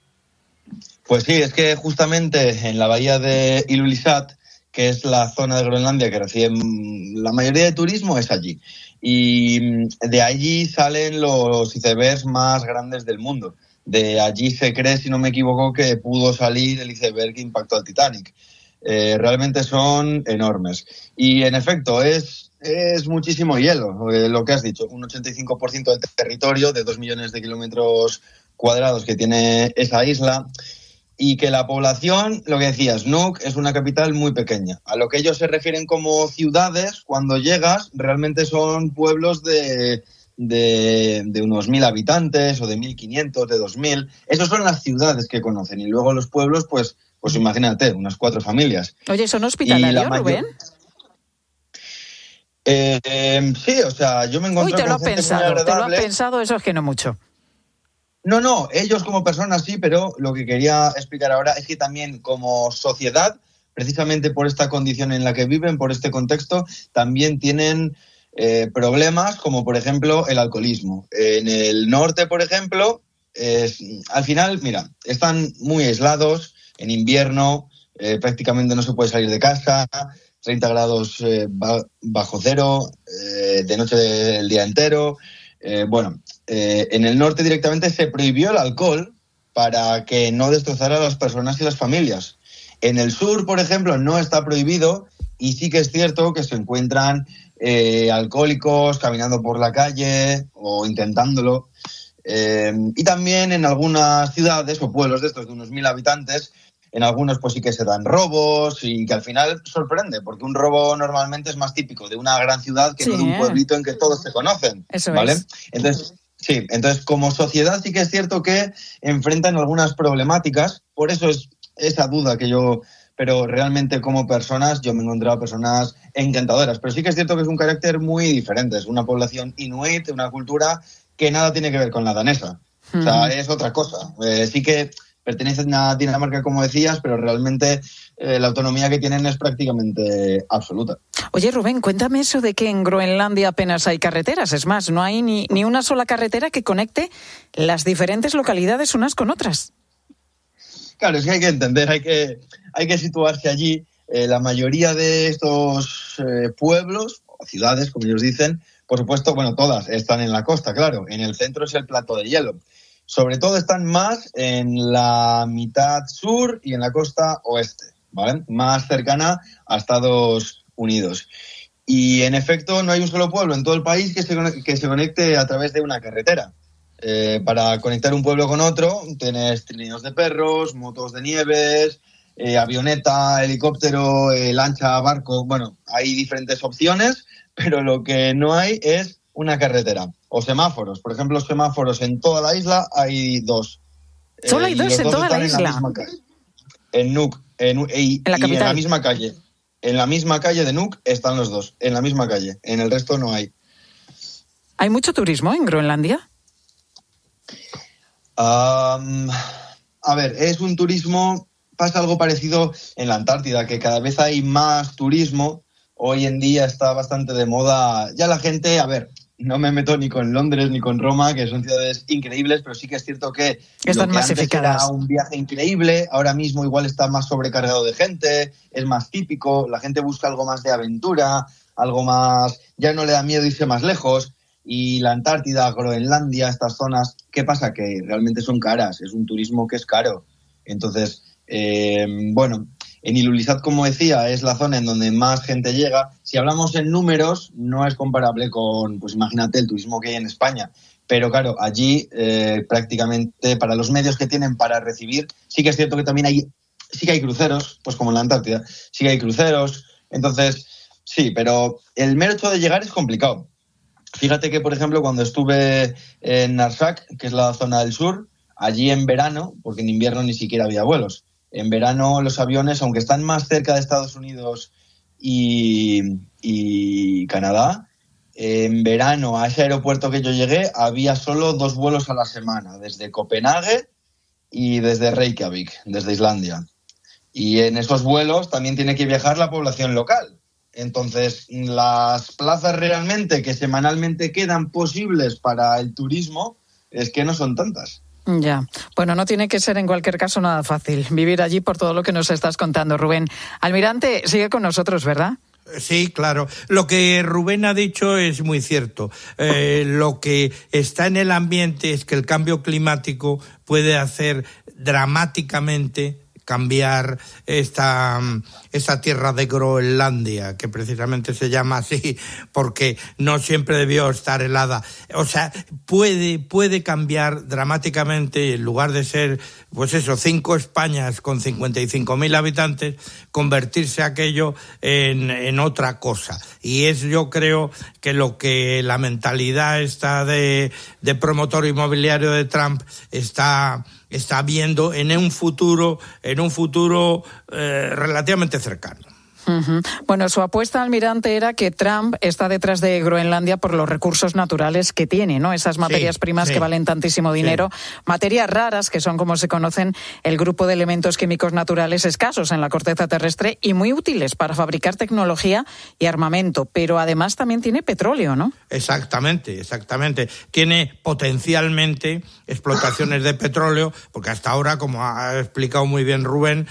Pues sí, es que justamente en la bahía de Ilulissat, que es la zona de Groenlandia que recibe la mayoría de turismo, es allí. Y de allí salen los icebergs más grandes del mundo. De allí se cree, si no me equivoco, que pudo salir el iceberg que impactó al Titanic. Eh, realmente son enormes. Y en efecto, es, es muchísimo hielo, eh, lo que has dicho. Un ochenta y cinco por ciento del territorio, de dos millones de kilómetros cuadrados que tiene esa isla. Y que la población, lo que decías, Nuuk es una capital muy pequeña. A lo que ellos se refieren como ciudades, cuando llegas, realmente son pueblos de, de, de unos mil habitantes o de mil quinientos, de dos mil. Esas son las ciudades que conocen. Y luego los pueblos, pues, pues imagínate, unas cuatro familias. Oye, ¿son hospitalarios, mayor... Rubén? Eh, eh, sí, o sea, yo me encontré Uy, te lo con ha pensado, te lo ha pensado, eso es que no mucho. No, no, ellos como personas sí, pero lo que quería explicar ahora es que también como sociedad, precisamente por esta condición en la que viven, por este contexto, también tienen eh, problemas como, por ejemplo, el alcoholismo. En el norte, por ejemplo, es, al final, mira, están muy aislados, en invierno eh, prácticamente no se puede salir de casa, treinta grados eh, bajo cero, eh, de noche el día entero. Eh, bueno, eh, en el norte directamente se prohibió el alcohol para que no destrozara a las personas y las familias. En el sur, por ejemplo, no está prohibido y sí que es cierto que se encuentran eh, alcohólicos caminando por la calle o intentándolo. Eh, y también en algunas ciudades o pueblos de estos de unos mil habitantes, en algunos pues sí que se dan robos y que al final sorprende, porque un robo normalmente es más típico de una gran ciudad que sí, no de un pueblito en que todos se conocen. Eso ¿vale? Es. Entonces, sí, entonces como sociedad sí que es cierto que enfrentan algunas problemáticas, por eso es esa duda que yo... Pero realmente como personas, yo me he encontrado personas encantadoras. Pero sí que es cierto que es un carácter muy diferente. Es una población inuit, una cultura que nada tiene que ver con la danesa. Uh-huh. O sea, es otra cosa. Eh, sí que pertenecen a Dinamarca, como decías, pero realmente eh, la autonomía que tienen es prácticamente absoluta. Oye, Rubén, cuéntame eso de que en Groenlandia apenas hay carreteras. Es más, no hay ni, ni una sola carretera que conecte las diferentes localidades unas con otras. Claro, es que hay que entender, hay que, hay que situarse allí. Eh, la mayoría de estos eh, pueblos, o ciudades, como ellos dicen, por supuesto, bueno, todas están en la costa, claro. En el centro es el plato de hielo. Sobre todo están más en la mitad sur y en la costa oeste, ¿vale? Más cercana a Estados Unidos. Y en efecto no hay un solo pueblo en todo el país que se, que se conecte a través de una carretera. Eh, para conectar un pueblo con otro tienes trineos de perros, motos de nieves, eh, avioneta, helicóptero, eh, lancha, barco. Bueno, hay diferentes opciones, pero lo que no hay es una carretera. O semáforos. Por ejemplo, semáforos en toda la isla hay dos. ¿Solo hay eh, dos en dos toda la en isla? La misma calle. En Nuuk. En, y, ¿En la capital? Y en la misma calle. En la misma calle de Nuuk están los dos. En la misma calle. En el resto no hay. ¿Hay mucho turismo en Groenlandia? Um, a ver, es un turismo... Pasa algo parecido en la Antártida, que cada vez hay más turismo. Hoy en día está bastante de moda. Ya la gente, a ver... no me meto ni con Londres ni con Roma, que son ciudades increíbles, pero sí que es cierto que están lo que antes era masificadas. un viaje increíble, ahora mismo igual está más sobrecargado de gente, es más típico, la gente busca algo más de aventura, algo más, ya no le da miedo irse más lejos. Y la Antártida, Groenlandia, estas zonas, ¿qué pasa? Que realmente son caras, es un turismo que es caro. Entonces, eh, bueno, en Ilulissat, como decía, es la zona en donde más gente llega. Si hablamos en números, no es comparable con, pues imagínate, el turismo que hay en España. Pero claro, allí eh, prácticamente para los medios que tienen para recibir, sí que es cierto que también hay, sí que hay cruceros, pues como en la Antártida, sí que hay cruceros. Entonces, sí, pero el mero hecho de llegar es complicado. Fíjate que, por ejemplo, cuando estuve en Narsak, que es la zona del sur, allí en verano, porque en invierno ni siquiera había vuelos, en verano los aviones, aunque están más cerca de Estados Unidos y, y Canadá, en verano a ese aeropuerto que yo llegué había solo dos vuelos a la semana, desde Copenhague y desde Reykjavik, desde Islandia. Y en esos vuelos también tiene que viajar la población local. Entonces, las plazas realmente que semanalmente quedan posibles para el turismo es que no son tantas. Ya. Bueno, no tiene que ser en cualquier caso nada fácil vivir allí por todo lo que nos estás contando, Rubén. Almirante, sigue con nosotros, ¿verdad? Sí, claro. Lo que Rubén ha dicho es muy cierto. Eh, lo que está en el ambiente es que el cambio climático puede hacer dramáticamente cambiar esta, esta tierra de Groenlandia, que precisamente se llama así porque no siempre debió estar helada. O sea, puede, puede cambiar dramáticamente, en lugar de ser, pues eso, cinco Españas con cincuenta y cinco mil habitantes, convertirse aquello en, en otra cosa. Y es, yo creo, que lo que la mentalidad esta de, de promotor inmobiliario de Trump está... está viendo en un futuro, en un futuro eh, relativamente cercano. Uh-huh. Bueno, su apuesta, Almirante, era que Trump está detrás de Groenlandia por los recursos naturales que tiene, ¿no? Esas materias sí, primas sí. que valen tantísimo dinero, sí. materias raras, que son, como se conocen, el grupo de elementos químicos naturales escasos en la corteza terrestre y muy útiles para fabricar tecnología y armamento, pero además también tiene petróleo, ¿no? Exactamente, exactamente. Tiene potencialmente explotaciones de petróleo, porque hasta ahora, como ha explicado muy bien Rubén,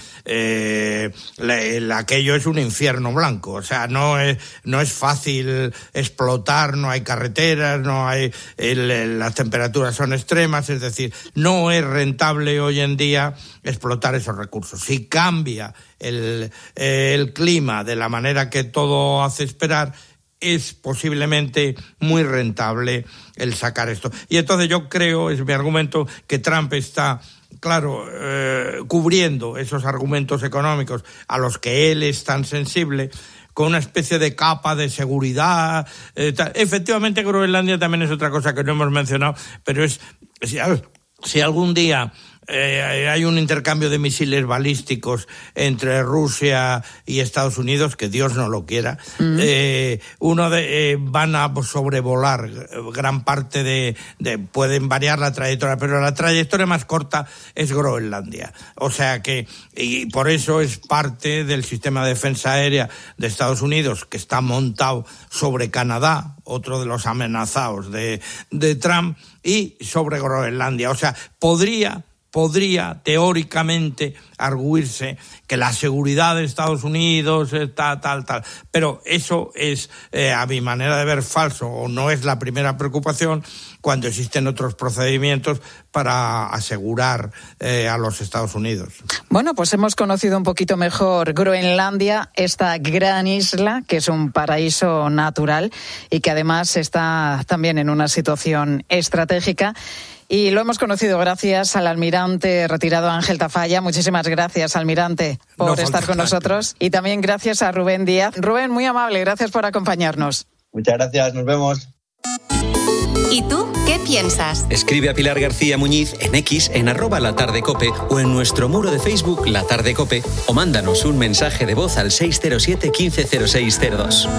eh, la, la, aquello es un infierno blanco, o sea, no es, no es fácil explotar, no hay carreteras, no hay, el, el, las temperaturas son extremas, es decir, no es rentable hoy en día explotar esos recursos. Si cambia el, el clima de la manera que todo hace esperar, es posiblemente muy rentable el sacar esto. Y entonces yo creo, es mi argumento, que Trump está... claro, eh, cubriendo esos argumentos económicos a los que él es tan sensible, con una especie de capa de seguridad. Eh, Efectivamente, Groenlandia también es otra cosa que no hemos mencionado, pero es, si, si algún día eh, hay un intercambio de misiles balísticos entre Rusia y Estados Unidos, que Dios no lo quiera, mm. eh, uno de, eh, van a sobrevolar gran parte de, de, pueden variar la trayectoria, pero la trayectoria más corta es Groenlandia. O sea que, y por eso es parte del sistema de defensa aérea de Estados Unidos, que está montado sobre Canadá, otro de los amenazados de, de Trump, y sobre Groenlandia. O sea, podría... podría teóricamente arguirse que la seguridad de Estados Unidos está tal, tal. Pero eso es, eh, a mi manera de ver, falso, o no es la primera preocupación cuando existen otros procedimientos para asegurar eh, a los Estados Unidos. Bueno, pues hemos conocido un poquito mejor Groenlandia, esta gran isla que es un paraíso natural y que además está también en una situación estratégica. Y lo hemos conocido gracias al almirante retirado Ángel Tafalla. Muchísimas gracias, almirante, por no estar con nosotros. Y también gracias a Rubén Díaz. Rubén, muy amable, gracias por acompañarnos. Muchas gracias, nos vemos. ¿Y tú qué piensas? Escribe a Pilar García Muñiz en X, en arroba La Tarde Cope, o en nuestro muro de Facebook La Tarde Cope, o mándanos un mensaje de voz al seis cero siete, quince cero seis cero dos.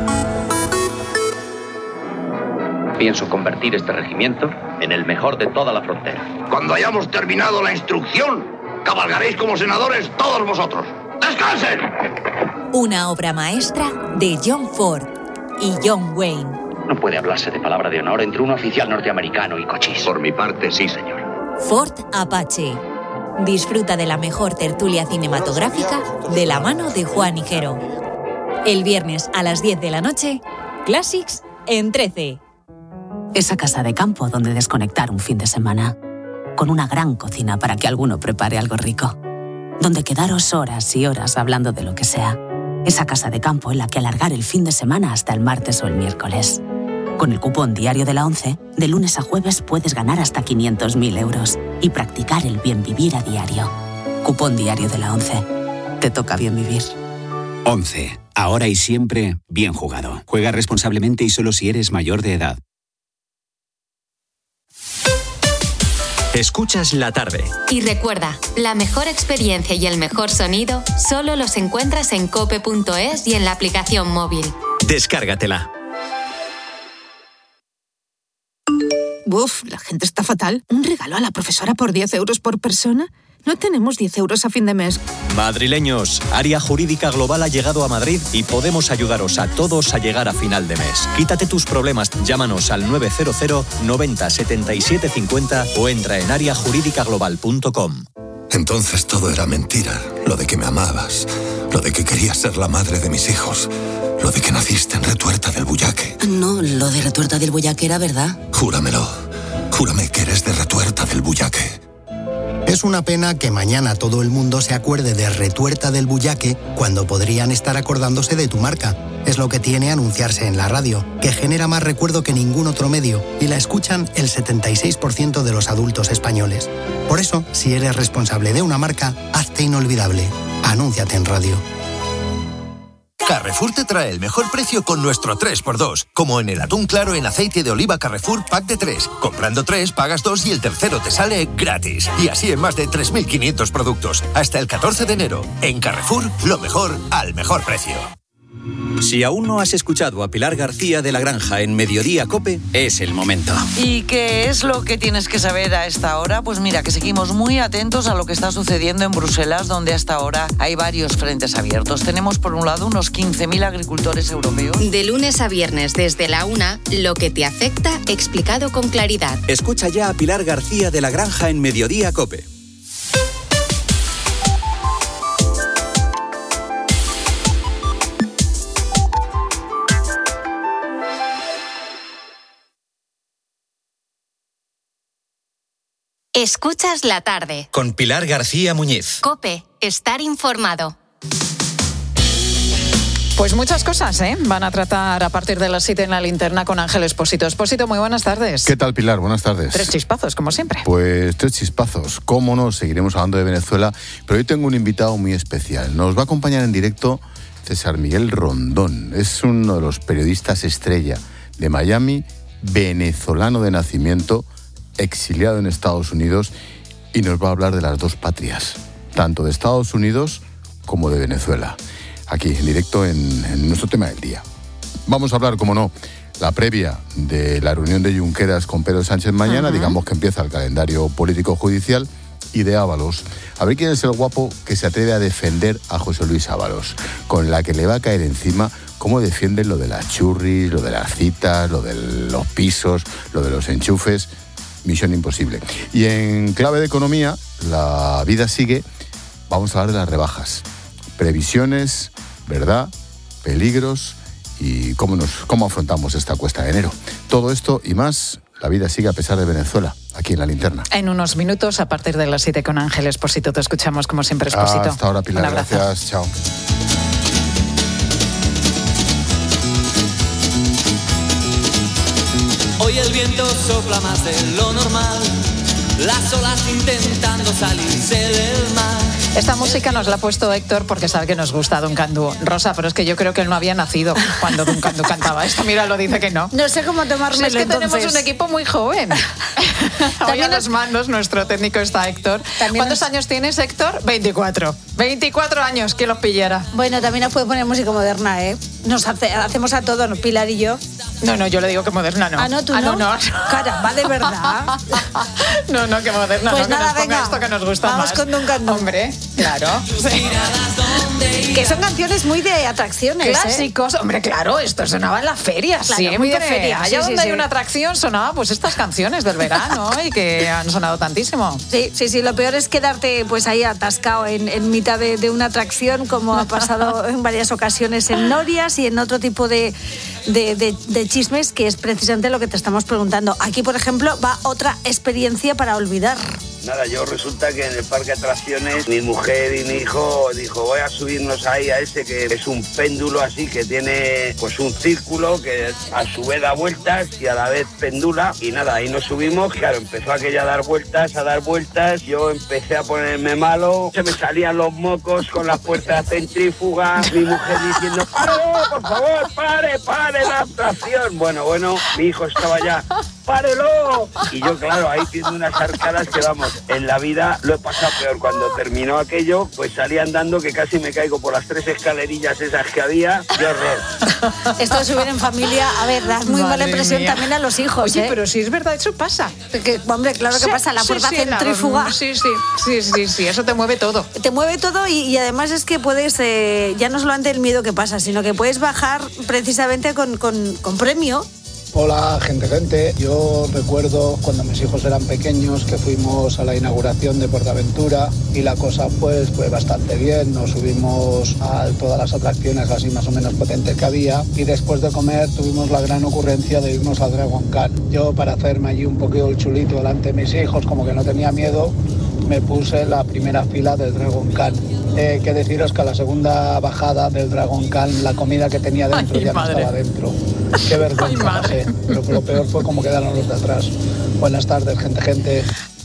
Pienso convertir este regimiento en el mejor de toda la frontera. Cuando hayamos terminado la instrucción, cabalgaréis como senadores todos vosotros. ¡Descansen! Una obra maestra de John Ford y John Wayne. No puede hablarse de palabra de honor entre un oficial norteamericano y Cochise. Por mi parte, sí, señor. Ford Apache. Disfruta de la mejor tertulia cinematográfica de la mano de Juan Higuero. El viernes a las diez de la noche, Classics en trece. Esa casa de campo donde desconectar un fin de semana. Con una gran cocina para que alguno prepare algo rico. Donde quedaros horas y horas hablando de lo que sea. Esa casa de campo en la que alargar el fin de semana hasta el martes o el miércoles. Con el cupón diario de la ONCE, de lunes a jueves puedes ganar hasta quinientos mil euros y practicar el bien vivir a diario. Cupón diario de la ONCE. Te toca bien vivir. ONCE. Ahora y siempre, bien jugado. Juega responsablemente y solo si eres mayor de edad. Escuchas la tarde. Y recuerda, la mejor experiencia y el mejor sonido solo los encuentras en cope punto es y en la aplicación móvil. Descárgatela. Uf, la gente está fatal. ¿Un regalo a la profesora por diez euros por persona? No tenemos diez euros a fin de mes. Madrileños, Área Jurídica Global ha llegado a Madrid y podemos ayudaros a todos a llegar a final de mes. Quítate tus problemas, llámanos al nueve cero cero noventa setenta y siete cincuenta o entra en área jurídica global punto com. Entonces todo era mentira. Lo de que me amabas, lo de que querías ser la madre de mis hijos, lo de que naciste en Retuerta del Bullaque. No, lo de Retuerta del Bullaque era verdad. Júramelo. Júrame que eres de Retuerta del Bullaque. Es una pena que mañana todo el mundo se acuerde de Retuerta del Bullaque cuando podrían estar acordándose de tu marca. Es lo que tiene anunciarse en la radio, que genera más recuerdo que ningún otro medio y la escuchan el setenta y seis por ciento de los adultos españoles. Por eso, si eres responsable de una marca, hazte inolvidable. Anúnciate en radio. Carrefour te trae el mejor precio con nuestro tres por dos, como en el atún claro en aceite de oliva Carrefour Pack de tres. Comprando tres, pagas dos y el tercero te sale gratis. Y así en más de tres mil quinientos productos. Hasta el catorce de enero. En Carrefour, lo mejor al mejor precio. Si aún no has escuchado a Pilar García de la Granja en Mediodía COPE, es el momento. ¿Y qué es lo que tienes que saber a esta hora? Pues mira, que seguimos muy atentos a lo que está sucediendo en Bruselas, donde hasta ahora hay varios frentes abiertos. Tenemos por un lado unos quince mil agricultores europeos. De lunes a viernes desde la una, lo que te afecta explicado con claridad. Escucha ya a Pilar García de la Granja en Mediodía COPE. Escuchas la tarde. Con Pilar García Muñiz. COPE, estar informado. Pues muchas cosas, ¿eh? Van a tratar a partir de las siete en la linterna con Ángel Expósito. Expósito, muy buenas tardes. ¿Qué tal, Pilar? Buenas tardes. Tres chispazos, como siempre. Pues tres chispazos. Cómo no, seguiremos hablando de Venezuela, pero hoy tengo un invitado muy especial. Nos va a acompañar en directo César Miguel Rondón. Es uno de los periodistas estrella de Miami, venezolano de nacimiento, exiliado en Estados Unidos, y nos va a hablar de las dos patrias, tanto de Estados Unidos como de Venezuela, aquí en directo en, en nuestro tema del día. Vamos a hablar, como no, la previa de la reunión de Junqueras con Pedro Sánchez mañana, uh-huh. digamos que empieza el calendario político-judicial, y de Ábalos. A ver quién es el guapo que se atreve a defender a José Luis Ábalos, con la que le va a caer encima cómo defienden lo de las churris, lo de las citas, lo de los pisos, lo de los enchufes. Misión imposible. Y en clave de economía, la vida sigue, vamos a hablar de las rebajas. Previsiones, verdad, peligros y cómo, nos, cómo afrontamos esta cuesta de enero. Todo esto y más, la vida sigue a pesar de Venezuela, aquí en la linterna. En unos minutos, a partir de las siete con Ángel Expósito, te escuchamos como siempre, Expósito. Hasta ahora, Pilar. Un abrazo. Gracias. Chao. Hoy el viento sopla más de lo normal, las olas intentando salirse del mar. Esta música nos la ha puesto Héctor porque sabe que nos gusta Duncan Du. Rosa, pero es que yo creo que él no había nacido cuando Duncan Du cantaba esto. Mira, lo dice que no. No sé cómo tomármelo. Es que entonces. tenemos un equipo muy joven. Hoy a los mandos nuestro técnico está Héctor. ¿Cuántos nos... años tienes, Héctor? veinticuatro. veinticuatro años, que los pillara. Bueno, también nos puede poner música moderna, ¿eh? Nos hace, hacemos a todos, Pilar y yo. No, no, yo le digo que moderna no. Ah, no, tú ah, no. no, no. Caramba, de verdad. No, no, que moderna pues no, nada, que nos venga, ponga esto que nos gusta vamos más. Con Duncan Du. Hombre, Claro. Que son canciones muy de atracciones. Clásicos. ¿eh? Hombre, claro, esto sonaba en las ferias. Claro, Siempre. muy de feria. Allá sí, donde sí, hay sí. una atracción sonaba pues estas canciones del verano y que han sonado tantísimo. Sí, sí, sí. Lo peor es quedarte pues ahí atascado en, en mitad de, de una atracción, como ha pasado en varias ocasiones en Norias y en otro tipo de, de, de, de chismes, que es precisamente lo que te estamos preguntando. Aquí, por ejemplo, va otra experiencia para olvidar. Nada, yo resulta que en el parque de atracciones mi mujer y mi hijo dijo, voy a subirnos ahí a ese que es un péndulo así que tiene pues un círculo que a su vez da vueltas y a la vez pendula, y nada, ahí nos subimos, claro, empezó aquella a dar vueltas, a dar vueltas, yo empecé a ponerme malo, se me salían los mocos con las puertas centrífugas, mi mujer diciendo, ¡pare, por favor, pare, pare la atracción! Bueno, bueno, mi hijo estaba ya, ¡párelo! Y yo, claro, ahí tiene unas arcadas que vamos, en la vida lo he pasado peor. Cuando terminó aquello, pues salí andando que casi me caigo por las tres escalerillas esas que había. ¡Qué horror! Esto de subir en familia, a ver, da muy Madre mala impresión mía. también a los hijos. Oye, ¿eh? pero si es verdad, eso pasa. Que, hombre, claro que Sí, pasa, la sí, fuerza sí, centrífuga. la- sí, sí, sí, sí, sí, eso te mueve todo. Te mueve todo y, y además es que puedes, eh, ya no solamente el miedo que pasa, sino que puedes bajar precisamente con, con, con premio. Hola, gente, gente. Yo recuerdo cuando mis hijos eran pequeños que fuimos a la inauguración de Portaventura y la cosa pues fue bastante bien. Nos subimos a todas las atracciones así más o menos potentes que había y después de comer tuvimos la gran ocurrencia de irnos al Dragon Khan. Yo, para hacerme allí un poquito el chulito delante de mis hijos, como que no tenía miedo, me puse en la primera fila del Dragon Khan. Eh, que deciros que a la segunda bajada del Dragon Khan la comida que tenía dentro Ay, ya madre. no estaba dentro. Qué vergüenza, no sé. Pero lo peor fue cómo quedaron los de atrás. Buenas tardes, gente, gente.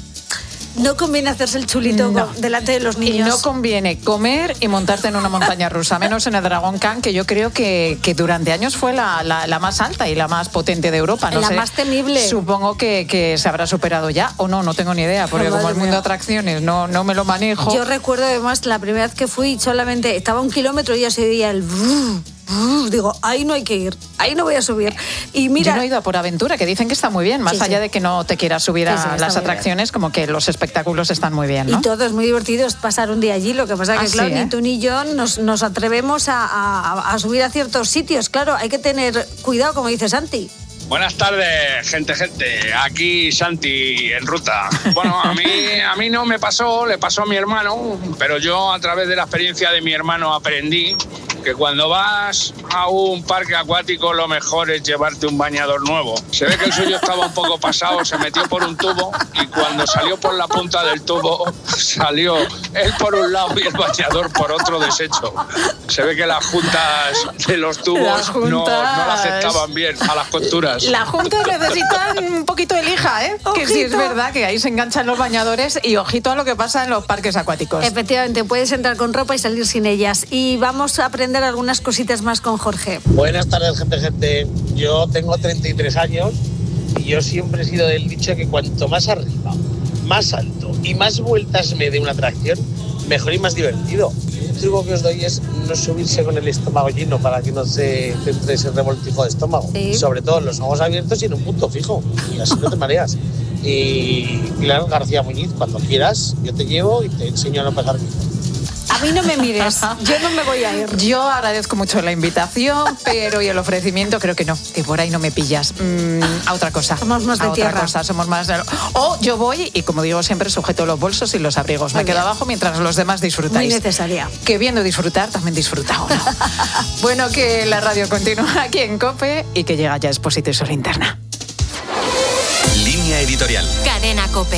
No conviene hacerse el chulito No. con- delante de los Y niños. no conviene comer y montarte en una montaña rusa, menos en el Dragon Khan, que yo creo que, que durante años fue la, la, la más alta y la más potente de Europa. No La sé, más temible. Supongo que, que se habrá superado ya, o no, no tengo ni idea, porque Oh, como madre el mundo mía. de atracciones no, no me lo manejo. Yo recuerdo además la primera vez que fui, solamente estaba a un kilómetro y ya se oía el... brrr, brrr. Digo, ahí no hay que ir, ahí no voy a subir. Y mira, Yo no he ido a Por Aventura, que dicen que está muy bien, más Sí, allá sí. de que no te quieras subir Sí, a sí, está las muy atracciones, como que los espectáculos están muy bien, ¿no? y todo es muy divertido, es pasar un día allí. Lo que pasa Ah, que, claro, sí, ¿eh? ni tú ni yo nos, nos atrevemos a, a- a subir a ciertos sitios. Claro, hay que tener cuidado, como dice Santi. Buenas tardes, gente, gente. Aquí Santi en ruta. Bueno, a mí, a mí no me pasó, le pasó a mi hermano, pero yo a través de la experiencia de mi hermano aprendí que cuando vas a un parque acuático lo mejor es llevarte un bañador nuevo. Se ve que el suyo estaba un poco pasado, se metió por un tubo y cuando salió por la punta del tubo salió él por un lado y el bañador por otro deshecho. Se ve que las juntas de los tubos Las no, no juntas. la aceptaban bien a las costuras. Las juntas necesitan un poquito de lija, ¿eh? Que sí es Ojito. verdad que ahí se enganchan los bañadores y ojito a lo que pasa en los parques acuáticos. Efectivamente, puedes entrar con ropa y salir sin ellas. Y vamos a aprender algunas cositas más con Jorge. Buenas tardes, gente, gente. Yo tengo treinta y tres años y yo siempre he sido del dicho que cuanto más arriba, más alto y más vueltas me dé una atracción, mejor y más divertido. El truco que os doy es no subirse con el estómago lleno para que no se te entre ese revoltijo de estómago. Sí. Sobre todo los ojos abiertos y en un punto fijo. Y así no te mareas. Y Pilar García Muñiz, cuando quieras, yo te llevo y te enseño a no pasar miedo. A mí no me mires, yo no me voy a ir. Yo agradezco mucho la invitación, pero y el ofrecimiento creo que no, que por ahí no me pillas. Mm, a otra cosa. Somos más de a otra tierra. cosa, somos más de... O yo voy y, como digo siempre, sujeto los bolsos y los abrigos. Muy me quedo bien. abajo mientras los demás disfrutáis. Muy necesaria. Que viendo disfrutar, también disfruta uno. Bueno, que la radio continúa aquí en COPE y que llega ya Expósito y su linterna. Línea editorial. Cadena COPE.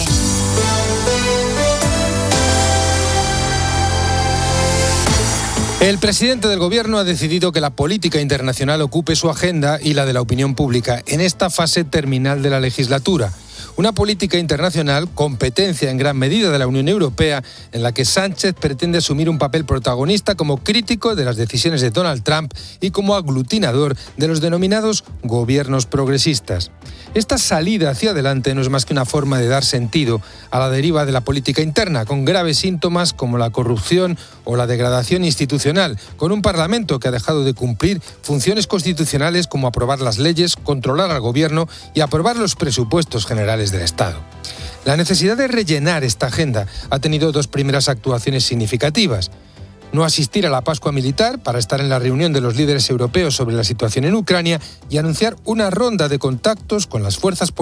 El presidente del gobierno ha decidido que la política internacional ocupe su agenda y la de la opinión pública en esta fase terminal de la legislatura. Una política internacional, competencia en gran medida de la Unión Europea, en la que Sánchez pretende asumir un papel protagonista como crítico de las decisiones de Donald Trump y como aglutinador de los denominados gobiernos progresistas. Esta salida hacia adelante no es más que una forma de dar sentido a la deriva de la política interna, con graves síntomas como la corrupción o la degradación institucional, con un Parlamento que ha dejado de cumplir funciones constitucionales como aprobar las leyes, controlar al gobierno y aprobar los presupuestos generales del Estado. La necesidad de rellenar esta agenda ha tenido dos primeras actuaciones significativas. No asistir a la Pascua militar para estar en la reunión de los líderes europeos sobre la situación en Ucrania y anunciar una ronda de contactos con las fuerzas políticas